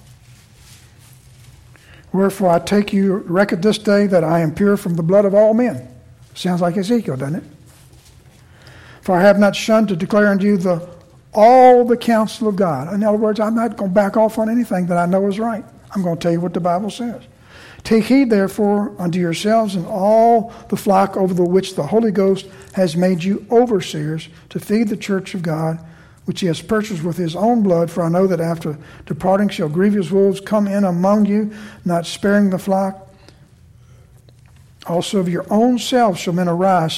wherefore I take you record this day that I am pure from the blood of all men. Sounds like Ezekiel, doesn't it? For I have not shunned to declare unto you all the counsel of God. In other words, I'm not going to back off on anything that I know is right. I'm going to tell you what the Bible says. Take heed, therefore, unto yourselves and all the flock over the which the Holy Ghost has made you overseers to feed the church of God, which he has purchased with his own blood. For I know that after departing shall grievous wolves come in among you, not sparing the flock. Also of your own selves shall men arise,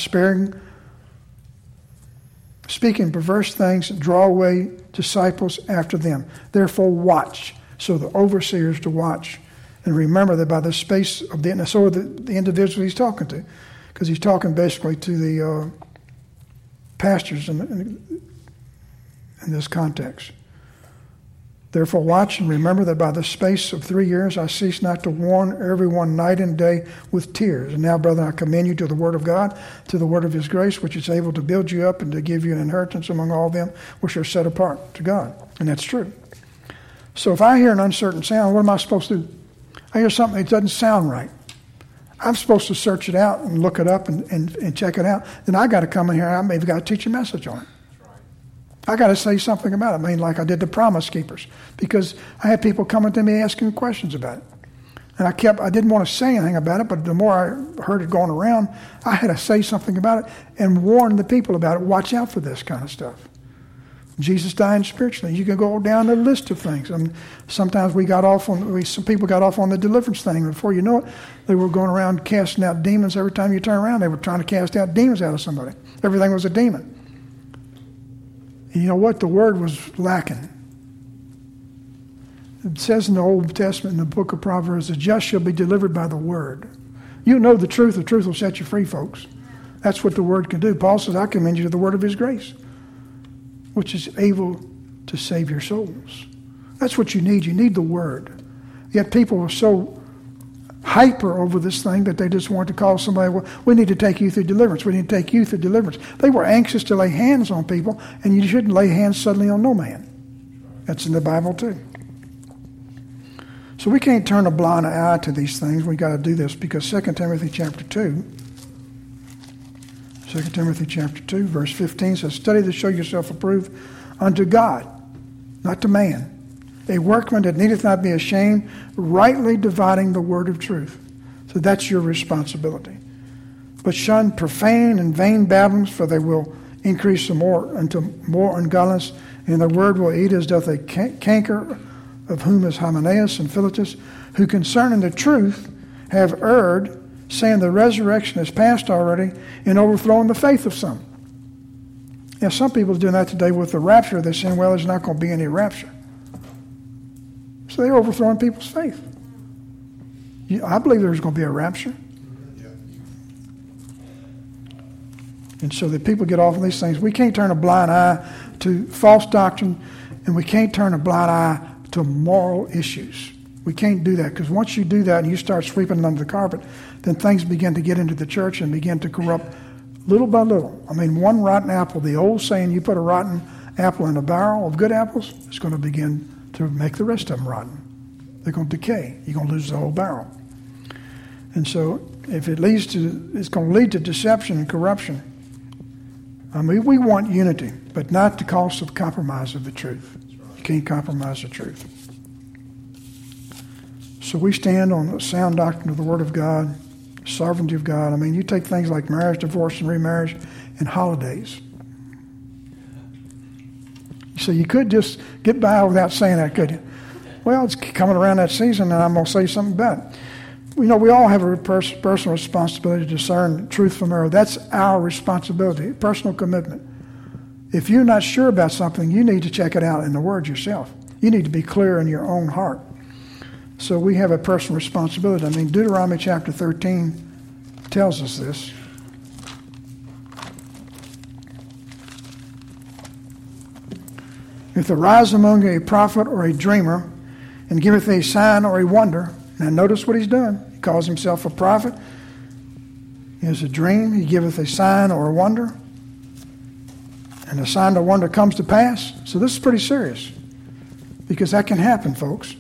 speaking perverse things, and draw away disciples after them. Therefore watch. So the overseers to watch. And remember that by the space of so the individual he's talking to, because he's talking basically to the pastors in this context. Therefore watch and remember that by the space of 3 years I cease not to warn everyone night and day with tears. And now, brethren, I commend you to the word of God, to the word of his grace, which is able to build you up and to give you an inheritance among all them which are set apart to God. And that's true. So if I hear an uncertain sound, what am I supposed to do? I hear something that doesn't sound right. I'm supposed to search it out and look it up and check it out. Then I got to come in here and I maybe got to teach a message on it. I got to say something about it. I mean, like I did the Promise Keepers, because I had people coming to me asking questions about it. And I didn't want to say anything about it, but the more I heard it going around, I had to say something about it and warn the people about it. Watch out for this kind of stuff. Jesus dying spiritually. You can go down the list of things. Sometimes some people got off on the deliverance thing. Before you know it, they were going around casting out demons. Every time you turn around, they were trying to cast out demons out of somebody. Everything was a demon. And you know what? The word was lacking. It says in the Old Testament, in the book of Proverbs, the just shall be delivered by the word. You know the truth will set you free, folks. That's what the word can do. Paul says, I commend you to the word of his grace, which is able to save your souls. That's what you need. You need the word. Yet people are so hyper over this thing that they just want to call somebody, well, we need to take you through deliverance. We need to take you through deliverance. They were anxious to lay hands on people, and you shouldn't lay hands suddenly on no man. That's in the Bible too. So we can't turn a blind eye to these things. We've got to do this because 2 Timothy chapter 2, verse 15 says, study to show yourself approved unto God, not to man. A workman that needeth not be ashamed, rightly dividing the word of truth. So that's your responsibility. But shun profane and vain babblings, for they will increase the more unto more ungodliness, and the word will eat as doth a canker, of whom is Hymenaeus and Philetus, who concerning the truth have erred, saying the resurrection is past already, and overthrowing the faith of some. Now, some people are doing that today with the rapture. They're saying, well, there's not going to be any rapture. So they're overthrowing people's faith. I believe there's going to be a rapture. And so that people get off of these things. We can't turn a blind eye to false doctrine, and we can't turn a blind eye to moral issues. We can't do that, because once you do that and you start sweeping it under the carpet, then things begin to get into the church and begin to corrupt little by little. I mean, one rotten apple, the old saying, you put a rotten apple in a barrel of good apples, it's going to begin to make the rest of them rotten. They're going to decay. You're going to lose the whole barrel. And so if it's going to lead to deception and corruption. I mean, we want unity, but not the cost of compromise of the truth. You can't compromise the truth. So we stand on the sound doctrine of the Word of God, sovereignty of God. I mean, you take things like marriage, divorce, and remarriage, and holidays. So you could just get by without saying that, could you? Well, it's coming around that season, and I'm going to say something about it. You know, we all have a personal responsibility to discern truth from error. That's our responsibility, personal commitment. If you're not sure about something, you need to check it out in the Word yourself. You need to be clear in your own heart. So we have a personal responsibility. I mean, Deuteronomy chapter 13 tells us this. If there rise among you a prophet or a dreamer, and giveth a sign or a wonder, now notice what he's doing. He calls himself a prophet. He has a dream. He giveth a sign or a wonder. And the sign or wonder comes to pass. So this is pretty serious. Because that can happen, folks.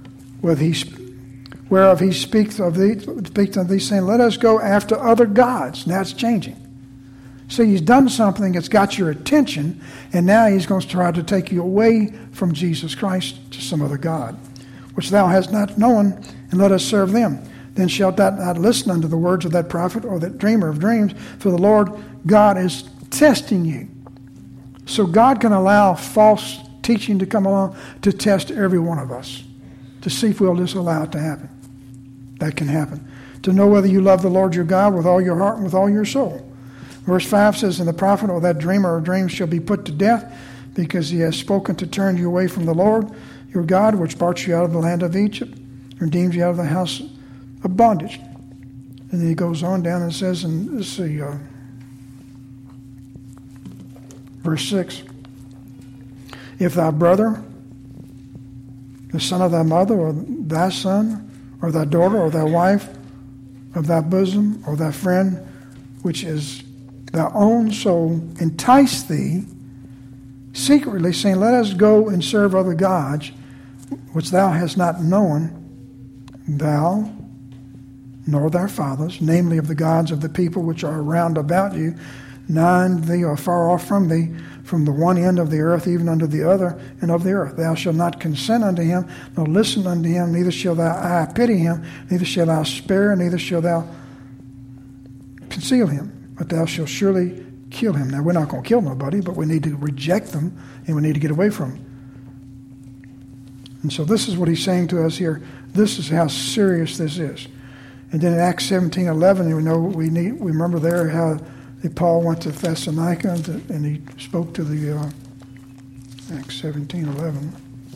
Whereof he speaks of these, saying, let us go after other gods. Now it's changing. So he's done something that's got your attention, and now he's going to try to take you away from Jesus Christ to some other God, which thou hast not known, and let us serve them. Then shalt thou not listen unto the words of that prophet or that dreamer of dreams, for the Lord God is testing you. So God can allow false teaching to come along to test every one of us, to see if we'll just allow it to happen. That can happen. To know whether you love the Lord your God with all your heart and with all your soul. Verse 5 says, and the prophet or that dreamer of dreams shall be put to death, because he has spoken to turn you away from the Lord your God, which brought you out of the land of Egypt, redeemed you out of the house of bondage. And then he goes on down and says, and let's see, verse 6, if thy brother, the son of thy mother, or thy son, or thy daughter, or thy wife, of thy bosom, or thy friend, which is thy own soul, entice thee secretly, saying, let us go and serve other gods, which thou hast not known, thou nor thy fathers, namely of the gods of the people which are round about you, nigh unto thee or far off from thee, from the one end of the earth even unto the other end of the earth. Thou shalt not consent unto him, nor listen unto him, neither shall thy eye pity him, neither shalt thou spare, neither shalt thou conceal him, but thou shalt surely kill him. Now, we're not going to kill nobody, but we need to reject them, and we need to get away from them. And so this is what he's saying to us here. This is how serious this is. And then in Acts 17:11, we remember there how Paul went to Thessalonica and he spoke to the Acts 17:11.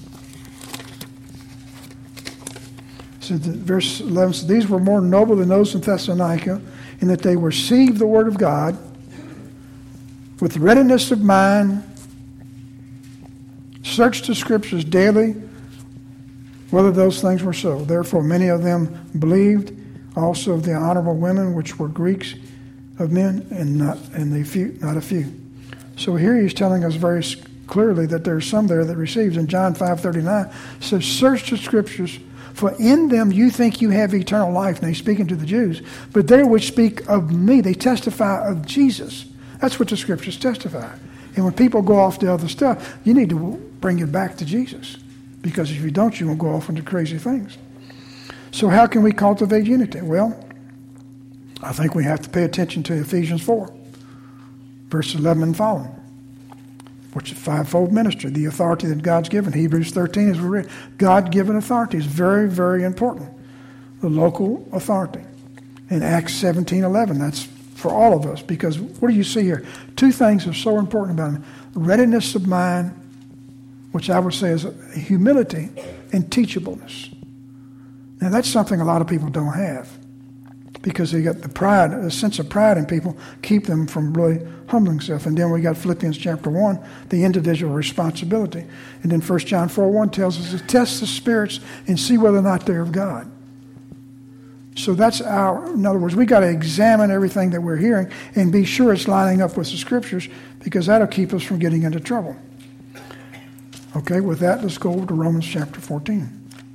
So verse 11 says, these were more noble than those in Thessalonica, in that they received the word of God with readiness of mind, searched the scriptures daily, whether those things were so. Therefore many of them believed, also of the honorable women, which were Greeks of men, and not a few. So here he's telling us very clearly that there's some there that receives. In John 5:39 says, search the scriptures, for in them you think you have eternal life. Now he's speaking to the Jews, but they which speak of me, they testify of Jesus. That's what the scriptures testify. And when people go off to other stuff, you need to bring it back to Jesus. Because if you don't, you will go off into crazy things. So how can we cultivate unity? Well, I think we have to pay attention to Ephesians 4, verse 11 and following, which is fivefold ministry, the authority that God's given. Hebrews 13, as we read, God-given authority is very, very important. The local authority. In Acts 17:11, that's for all of us, because what do you see here? Two things are so important about it. Readiness of mind, which I would say is humility, and teachableness. Now that's something a lot of people don't have, because they got the pride, a sense of pride in people, keep them from really humbling themselves. And then we got Philippians chapter 1, the individual responsibility. And then 1 John 4:1 tells us to test the spirits and see whether or not they're of God. So that's in other words, we got to examine everything that we're hearing and be sure it's lining up with the scriptures, because that'll keep us from getting into trouble. Okay, with that, let's go over to Romans chapter 14.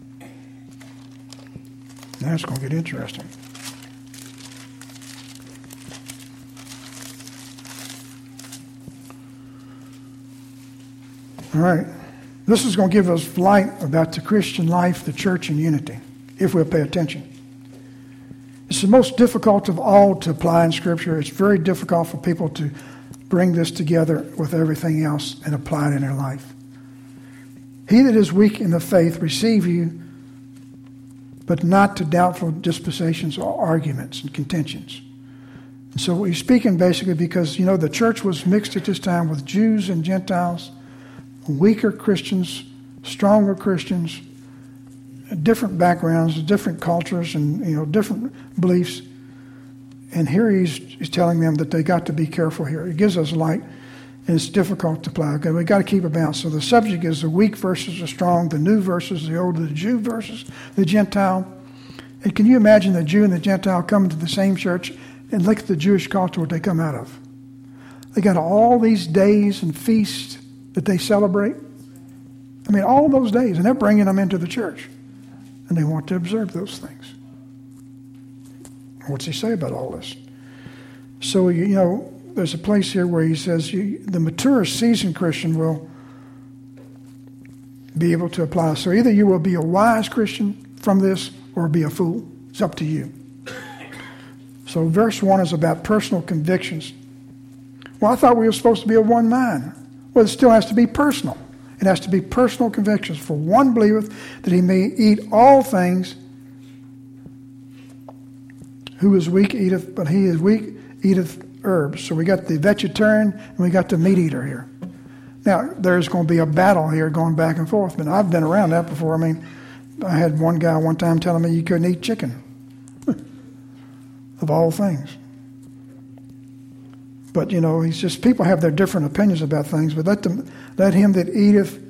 Now it's going to get interesting. All right. This is going to give us light about the Christian life, the church, and unity, if we'll pay attention. It's the most difficult of all to apply in Scripture. It's very difficult for people to bring this together with everything else and apply it in their life. He that is weak in the faith receive you, but not to doubtful dispensations or arguments and contentions. And so he's speaking basically because, the church was mixed at this time with Jews and Gentiles, weaker Christians, stronger Christians, different backgrounds, different cultures, and different beliefs. And here he's telling them that they got to be careful here. It gives us light, and it's difficult to apply. Okay, we got to keep it balanced. So the subject is the weak versus the strong, the new versus the old, the Jew versus the Gentile. And can you imagine the Jew and the Gentile coming to the same church and look at the Jewish culture, what they come out of? They got all these days and feasts that they celebrate. I mean, all those days, and they're bringing them into the church. And they want to observe those things. What's he say about all this? So, there's a place here where he says the mature, seasoned Christian will be able to apply. So either you will be a wise Christian from this or be a fool. It's up to you. So verse 1 is about personal convictions. Well, I thought we were supposed to be of one mind. Well, it still has to be personal. It has to be personal convictions. For one believeth that he may eat all things. Who is weak eateth, but he is weak eateth herbs. So we got the vegetarian and we got the meat eater here. Now, there's going to be a battle here going back and forth, but I've been around that before. I mean, I had one guy one time telling me you couldn't eat chicken. Of all things. But, he's just, people have their different opinions about things, but let him that eateth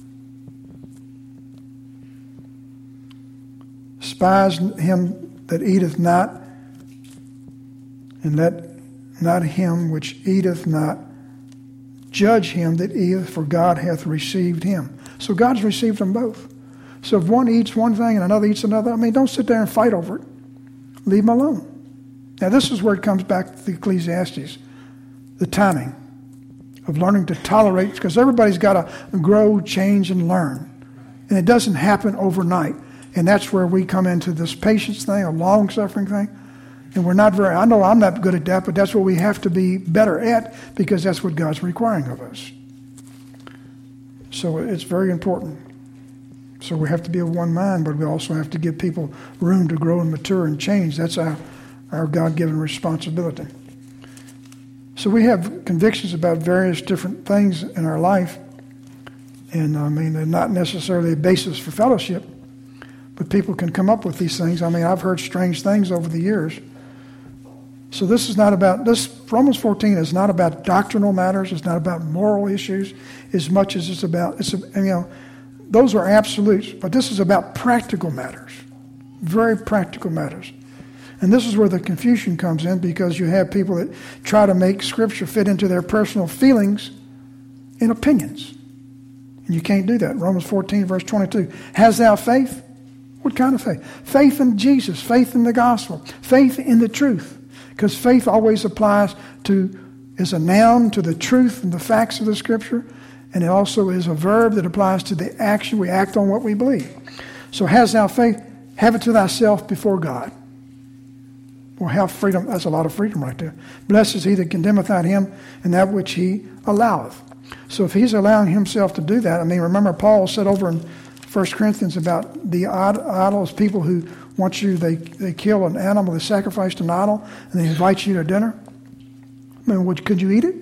despise him that eateth not, and let not him which eateth not judge him that eateth, for God hath received him. So God's received them both. So if one eats one thing and another eats another, don't sit there and fight over it. Leave them alone. Now this is where it comes back to the Ecclesiastes. The timing of learning to tolerate, because everybody's got to grow, change, and learn. And it doesn't happen overnight. And that's where we come into this patience thing, a long-suffering thing. And we're not I know I'm not good at that, but that's what we have to be better at, because that's what God's requiring of us. So it's very important. So we have to be of one mind, but we also have to give people room to grow and mature and change. That's our God-given responsibility. So we have convictions about various different things in our life. And I mean, they're not necessarily a basis for fellowship, but people can come up with these things. I mean, I've heard strange things over the years. So this is not about, Romans 14 is not about doctrinal matters. It's not about moral issues as much as those are absolutes, but this is about practical matters, very practical matters. And this is where the confusion comes in, because you have people that try to make Scripture fit into their personal feelings and opinions. And you can't do that. Romans 14, verse 22. Has thou faith? What kind of faith? Faith in Jesus, faith in the gospel, faith in the truth. Because faith always applies as a noun to the truth and the facts of the Scripture. And it also is a verb that applies to the action. We act on what we believe. So has thou faith? Have it to thyself before God. Well, have freedom. That's a lot of freedom right there. Blessed is he that condemneth not him, and that which he alloweth. So if he's allowing himself to do that, I mean, remember Paul said over in 1 Corinthians about the idols, people who want you, they kill an animal, they sacrificed an idol, and they invite you to dinner. I mean, could you eat it?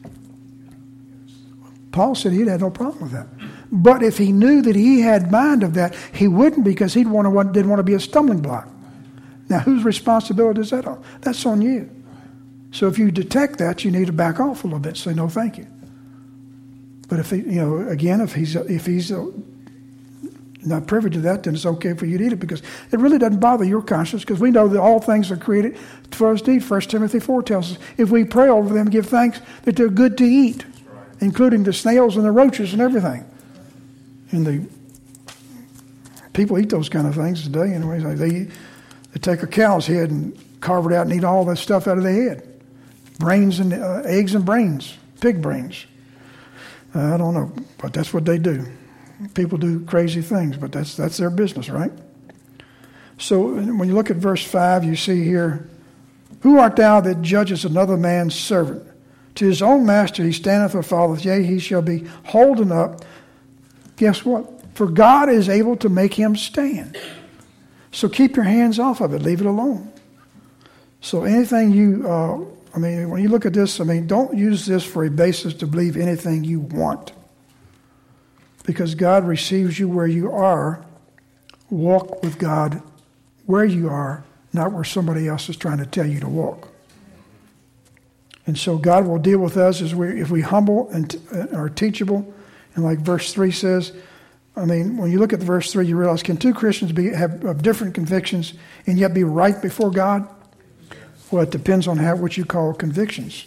Paul said he had no problem with that. But if he knew that he had mind of that, he wouldn't, because didn't want to be a stumbling block. Now, whose responsibility is that on? That's on you. So if you detect that, you need to back off a little bit and say, no, thank you. But if he's not privy to that, then it's okay for you to eat it, because it really doesn't bother your conscience, because we know that all things are created for us to eat. 1 Timothy 4 tells us, if we pray over them, give thanks that they're good to eat, including the snails and the roaches and everything. And the people eat those kind of things today. Anyways, they take a cow's head and carve it out and eat all that stuff out of their head. Brains and eggs and brains, pig brains. I don't know, but that's what they do. People do crazy things, but that's their business, right? So when you look at verse 5, you see here, who art thou that judgest another man's servant? To his own master he standeth or falleth, yea, he shall be holden up. Guess what? For God is able to make him stand. So keep your hands off of it. Leave it alone. So anything when you look at this, don't use this for a basis to believe anything you want. Because God receives you where you are. Walk with God where you are, not where somebody else is trying to tell you to walk. And so God will deal with us if we humble and are teachable. And like verse 3 says, when you look at verse 3, you realize, can two Christians have different convictions and yet be right before God? Well, it depends on what you call convictions.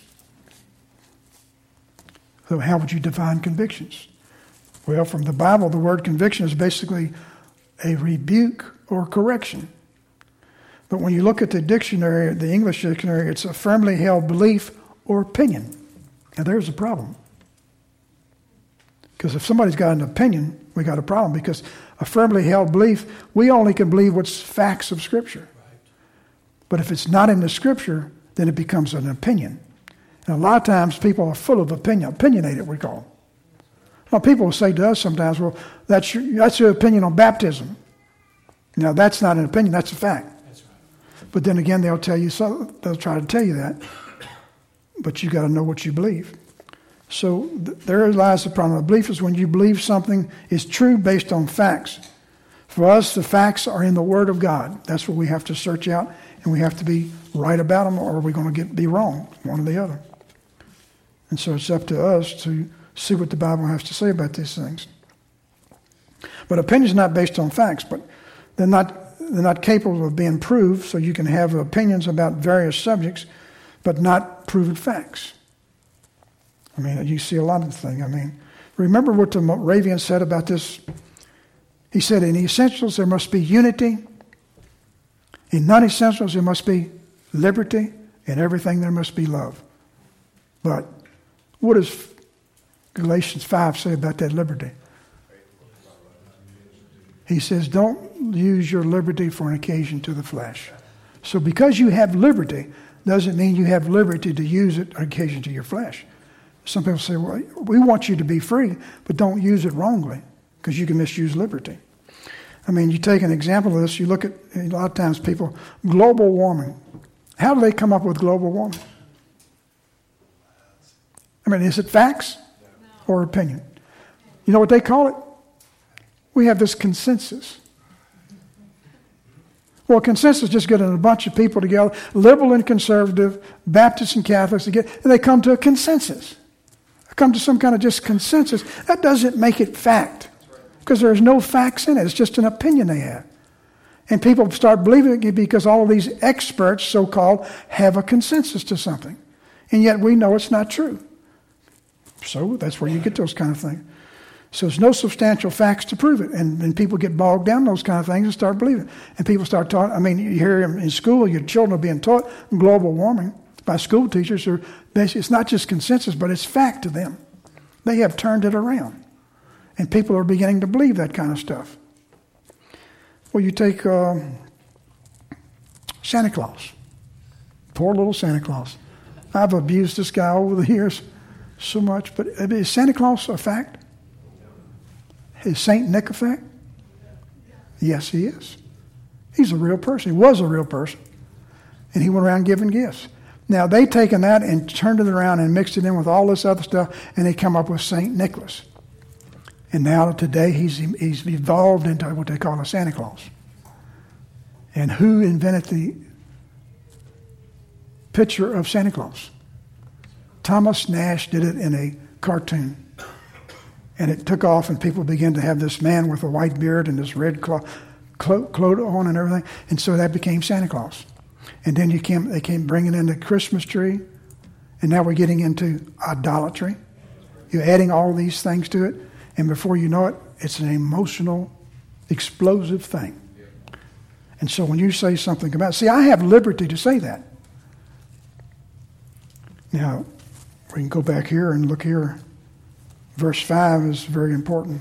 So how would you define convictions? Well, from the Bible, the word conviction is basically a rebuke or correction. But when you look at the dictionary, the English dictionary, it's a firmly held belief or opinion. Now, there's a problem. Because if somebody's got an opinion, we got a problem. Because a firmly held belief, we only can believe what's facts of Scripture. But if it's not in the Scripture, then it becomes an opinion. And a lot of times people are full of opinionated, we call them. Well, people will say to us sometimes, well, that's your opinion on baptism. Now, that's not an opinion, that's a fact. That's right. But then again, they'll try to tell you that. But you got to know what you believe. So there lies the problem. The belief is when you believe something is true based on facts. For us, the facts are in the Word of God. That's what we have to search out, and we have to be right about them, or we're going to be wrong, one or the other. And so it's up to us to see what the Bible has to say about these things. But opinions are not based on facts, but they're not capable of being proved, so you can have opinions about various subjects, but not proven facts. You see a lot of things. Remember what the Moravian said about this? He said, in essentials there must be unity. In non-essentials there must be liberty. In everything there must be love. But what does Galatians 5 say about that liberty? He says, don't use your liberty for an occasion to the flesh. So because you have liberty, doesn't mean you have liberty to use it on occasion to your flesh. Some people say, well, we want you to be free, but don't use it wrongly, because you can misuse liberty. I mean, you take an example of this, you look at, a lot of times people, global warming. How do they come up with global warming? I mean, is it facts or opinion? You know what they call it? We have this consensus. Well, consensus just getting a bunch of people together, liberal and conservative, Baptists and Catholics together, and they come to a consensus. They come to some kind of just consensus. That doesn't make it fact, because there's no facts in it. It's just an opinion they have. And people start believing it because all of these experts, so-called, have a consensus to something. And yet we know it's not true. So that's where you get those kind of things. So there's no substantial facts to prove it. And people get bogged down in those kind of things and start believing it. And people start taught, I mean, you hear in school, your children are being taught global warming by school teachers. It's not just consensus, but it's fact to them. They have turned it around. And people are beginning to believe that kind of stuff. Well, you take Santa Claus. Poor little Santa Claus. I've abused this guy over the years so much, but is Santa Claus a fact? Is Saint Nick a fact? Yes, he is. He's a real person. He was a real person. And he went around giving gifts. Now, they've taken that and turned it around and mixed it in with all this other stuff, and they come up with Saint Nicholas. And now today he's evolved into what they call a Santa Claus. And who invented the picture of Santa Claus? Thomas Nash did it in a cartoon. And it took off, and people began to have this man with a white beard and this red cloak on and everything. And so that became Santa Claus. And then they came bringing in the Christmas tree. And now we're getting into idolatry. You're adding all these things to it. And before you know it, it's an emotional, explosive thing. And so when you say something about it, see, I have liberty to say that. Now, we can go back here and look here. Verse 5 is very important.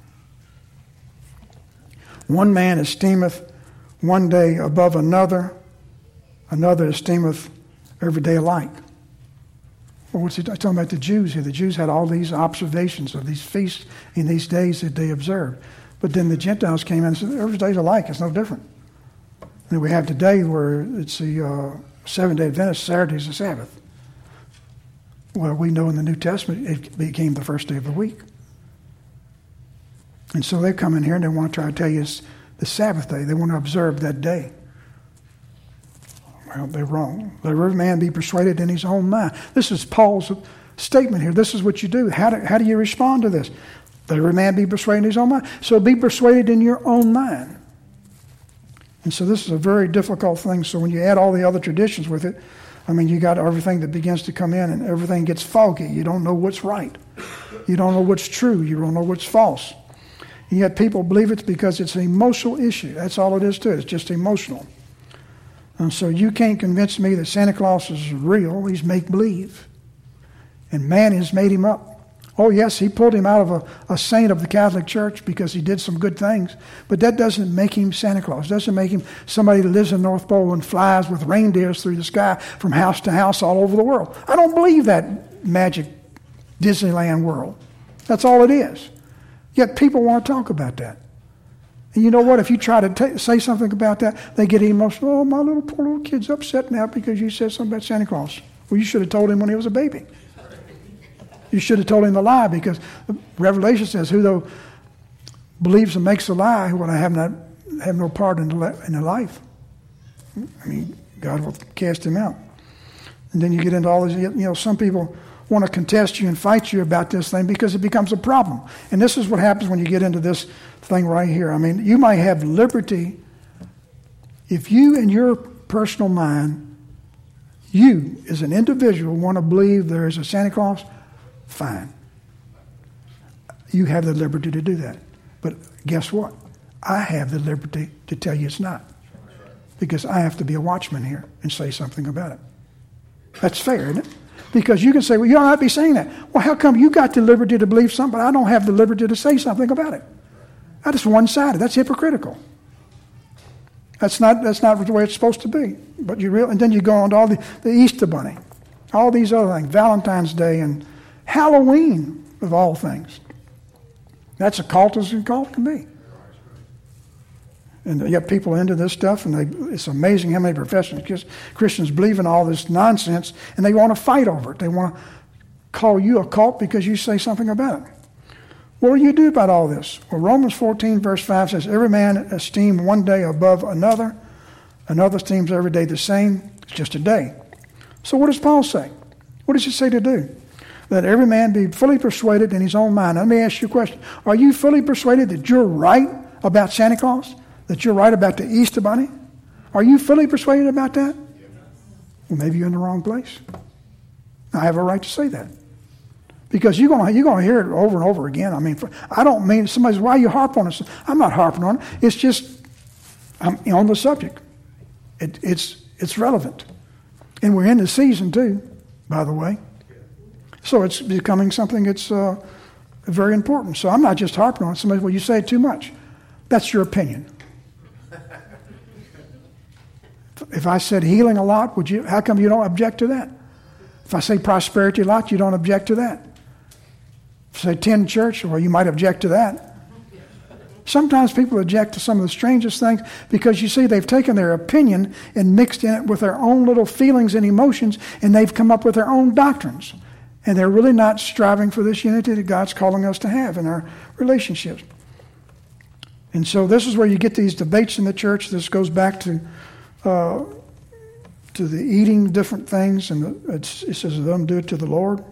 One man esteemeth one day above another, another esteemeth every day alike. Well, what's he talking about? The Jews here? The Jews had all these observations of these feasts in these days that they observed. But then the Gentiles came in and said, every day's alike. It's no different. And we have today where it's the 7-day Adventist, Saturday's the Sabbath. Well, we know in the New Testament it became the first day of the week. And so they come in here and they want to try to tell you it's the Sabbath day. They want to observe that day. Well, they're wrong. Let every man be persuaded in his own mind. This is Paul's statement here. This is what you do. How do you respond to this? Let every man be persuaded in his own mind. So be persuaded in your own mind. And so this is a very difficult thing. So when you add all the other traditions with it, I mean, you got everything that begins to come in and everything gets foggy. You don't know what's right. You don't know what's true. You don't know what's false. And yet people believe it's because it's an emotional issue. That's all it is to it. It's just emotional. And so you can't convince me that Santa Claus is real. He's make-believe. And man has made him up. Oh, yes, he pulled him out of a saint of the Catholic Church because he did some good things. But that doesn't make him Santa Claus. It doesn't make him somebody that lives in the North Pole and flies with reindeers through the sky from house to house all over the world. I don't believe that magic Disneyland world. That's all it is. Yet people want to talk about that. And you know what? If you try to say something about that, they get emotional. Oh, my poor little kid's upset now because you said something about Santa Claus. Well, you should have told him when he was a baby. You should have told him the lie, because Revelation says, who though believes and makes a lie, will have no part in the life. I mean, God will cast him out. And then you get into all these, some people want to contest you and fight you about this thing because it becomes a problem. And this is what happens when you get into this thing right here. I mean, you might have liberty if you in your personal mind, you as an individual want to believe there is a Santa Claus. Fine. You have the liberty to do that. But guess what? I have the liberty to tell you it's not. Because I have to be a watchman here and say something about it. That's fair, isn't it? Because you can say, well, you ought not be saying that. Well, how come you got the liberty to believe something, but I don't have the liberty to say something about it? That is one-sided. That's hypocritical. That's not the way it's supposed to be. But and then you go on to all the Easter Bunny, all these other things, Valentine's Day and Halloween, of all things. That's a cult as a cult can be. And you get people into this stuff, and it's amazing how many professional Christians believe in all this nonsense, and they want to fight over it. They want to call you a cult because you say something about it. What do you do about all this? Well, Romans 14, verse 5 says, every man esteem one day above another. Another esteems every day the same. It's just a day. So what does Paul say? What does he say to do? Let every man be fully persuaded in his own mind. Let me ask you a question. Are you fully persuaded that you're right about Santa Claus? That you're right about the Easter Bunny? Are you fully persuaded about that? Well, maybe you're in the wrong place. I have a right to say that. Because you're going to hear it over and over again. I mean, I don't mean somebody says, why you harp on it? I'm not harping on it. It's just, I'm on the subject. It's relevant. And we're in the season too, by the way. So it's becoming something that's very important. So I'm not just harping on it. Somebody, well, you say it too much. That's your opinion. If I said healing a lot, how come you don't object to that? If I say prosperity a lot, you don't object to that. If I say attend church, well, you might object to that. Sometimes people object to some of the strangest things because, you see, they've taken their opinion and mixed in it with their own little feelings and emotions, and they've come up with their own doctrines. And they're really not striving for this unity that God's calling us to have in our relationships. And so this is where you get these debates in the church. This goes back to the eating different things, and it says, let them do it to the Lord.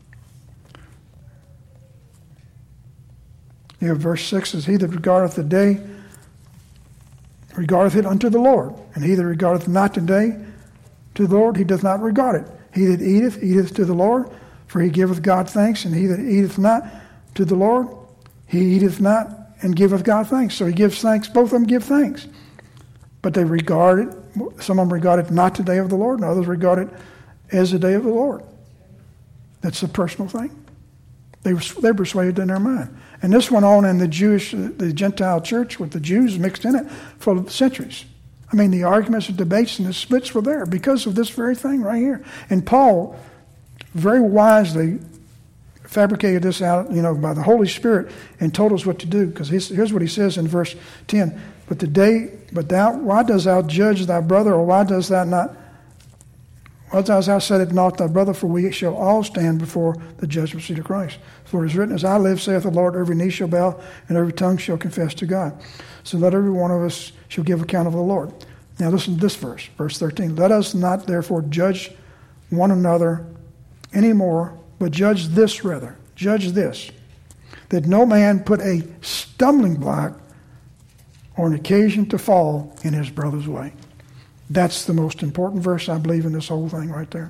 You have verse 6 says, he that regardeth the day regardeth it unto the Lord, and he that regardeth not the day to the Lord, he doth not regard it. He that eateth to the Lord, for he giveth God thanks, and he that eateth not to the Lord, he eateth not and giveth God thanks. So he gives thanks, both of them give thanks. But they regard it, some of them regard it not the day of the Lord, and others regard it as the day of the Lord. That's a personal thing. They're persuaded in their mind. And this went on in the Gentile church with the Jews mixed in it for centuries. I mean, the arguments and debates and the splits were there because of this very thing right here. And Paul very wisely fabricated this out, by the Holy Spirit and told us what to do. Because here's what he says in verse 10. But why dost thou judge thy brother, or why dost thou set it not thy brother? For we shall all stand before the judgment seat of Christ. For it is written, as I live, saith the Lord, every knee shall bow, and every tongue shall confess to God. So let every one of us shall give account of the Lord. Now listen to this verse, verse 13. Let us not therefore judge one another anymore, but judge this, that no man put a stumbling block or an occasion to fall in his brother's way. That's the most important verse, I believe, in this whole thing right there.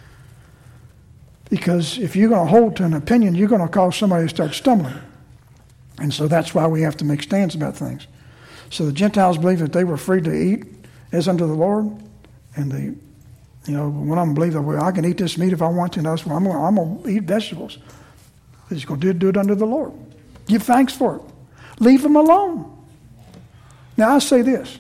Because if you're going to hold to an opinion, you're going to cause somebody to start stumbling. And so that's why we have to make stands about things. So the Gentiles believed that they were free to eat as unto the Lord. And one of them believed that, well, I can eat this meat if I want to. And others, well, I'm going to eat vegetables. They're just going to do it unto the Lord. Give thanks for it. Leave them alone. Now, I say this.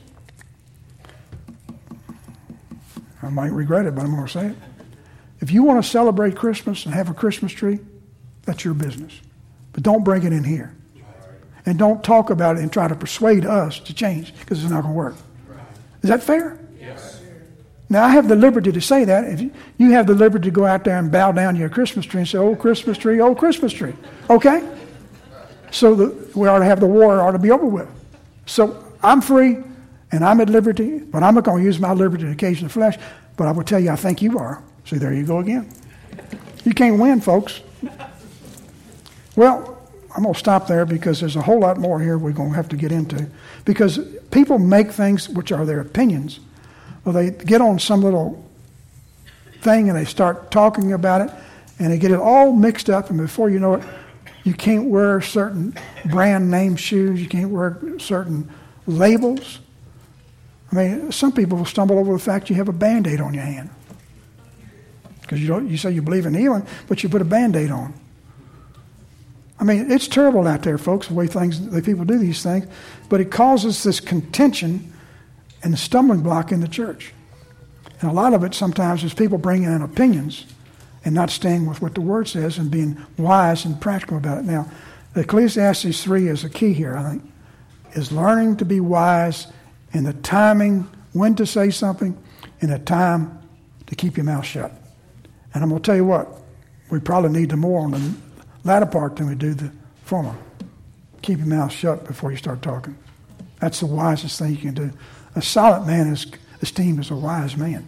I might regret it, but I'm going to say it. If you want to celebrate Christmas and have a Christmas tree, that's your business. But don't bring it in here. And don't talk about it and try to persuade us to change, because it's not going to work. Is that fair? Yes. Now, I have the liberty to say that. If you have the liberty to go out there and bow down to your Christmas tree and say, oh, Christmas tree, oh, Christmas tree. Okay? So we ought to have the war, ought to be over with. So I'm free and I'm at liberty, but I'm not going to use my liberty to occasion the flesh. But I will tell you, I think you are. See, there you go again. You can't win, folks. Well, I'm going to stop there because there's a whole lot more here we're going to have to get into. Because people make things which are their opinions. Well, they get on some little thing and they start talking about it, and they get it all mixed up, and before you know it, you can't wear certain brand name shoes, you can't wear certain labels. I mean, some people will stumble over the fact you have a Band-Aid on your hand. Because you say you believe in healing, but you put a Band-Aid on. I mean, it's terrible out there, folks, the way people do these things. But it causes this contention and a stumbling block in the church. And a lot of it sometimes is people bringing in opinions and not staying with what the Word says and being wise and practical about it. Now, Ecclesiastes 3 is a key here, I think, is learning to be wise in the timing, when to say something, and the time to keep your mouth shut. And I'm going to tell you what, we probably need to more on the latter part than we do the former. Keep your mouth shut before you start talking. That's the wisest thing you can do. A silent man is esteemed as a wise man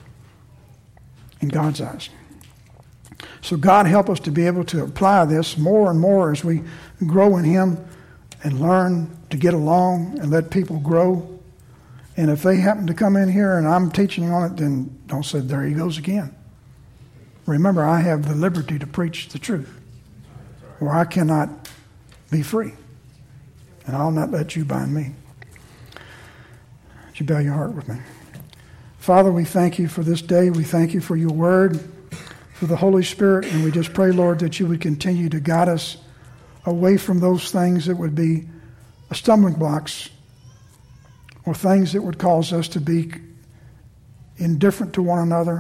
in God's eyes. So God help us to be able to apply this more and more as we grow in Him and learn to get along and let people grow. And if they happen to come in here and I'm teaching on it, then don't say, there he goes again. Remember, I have the liberty to preach the truth, or I cannot be free. And I'll not let you bind me. Would you bow your heart with me? Father, we thank you for this day. We thank you for your word, for the Holy Spirit, and we just pray, Lord, that you would continue to guide us away from those things that would be stumbling blocks or things that would cause us to be indifferent to one another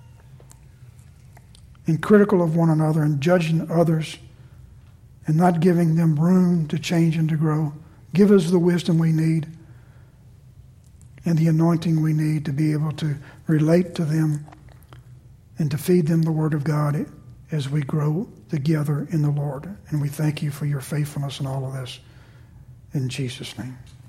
and critical of one another and judging others and not giving them room to change and to grow. Give us the wisdom we need and the anointing we need to be able to relate to them and to feed them the Word of God as we grow together in the Lord. And we thank you for your faithfulness in all of this. In Jesus' name.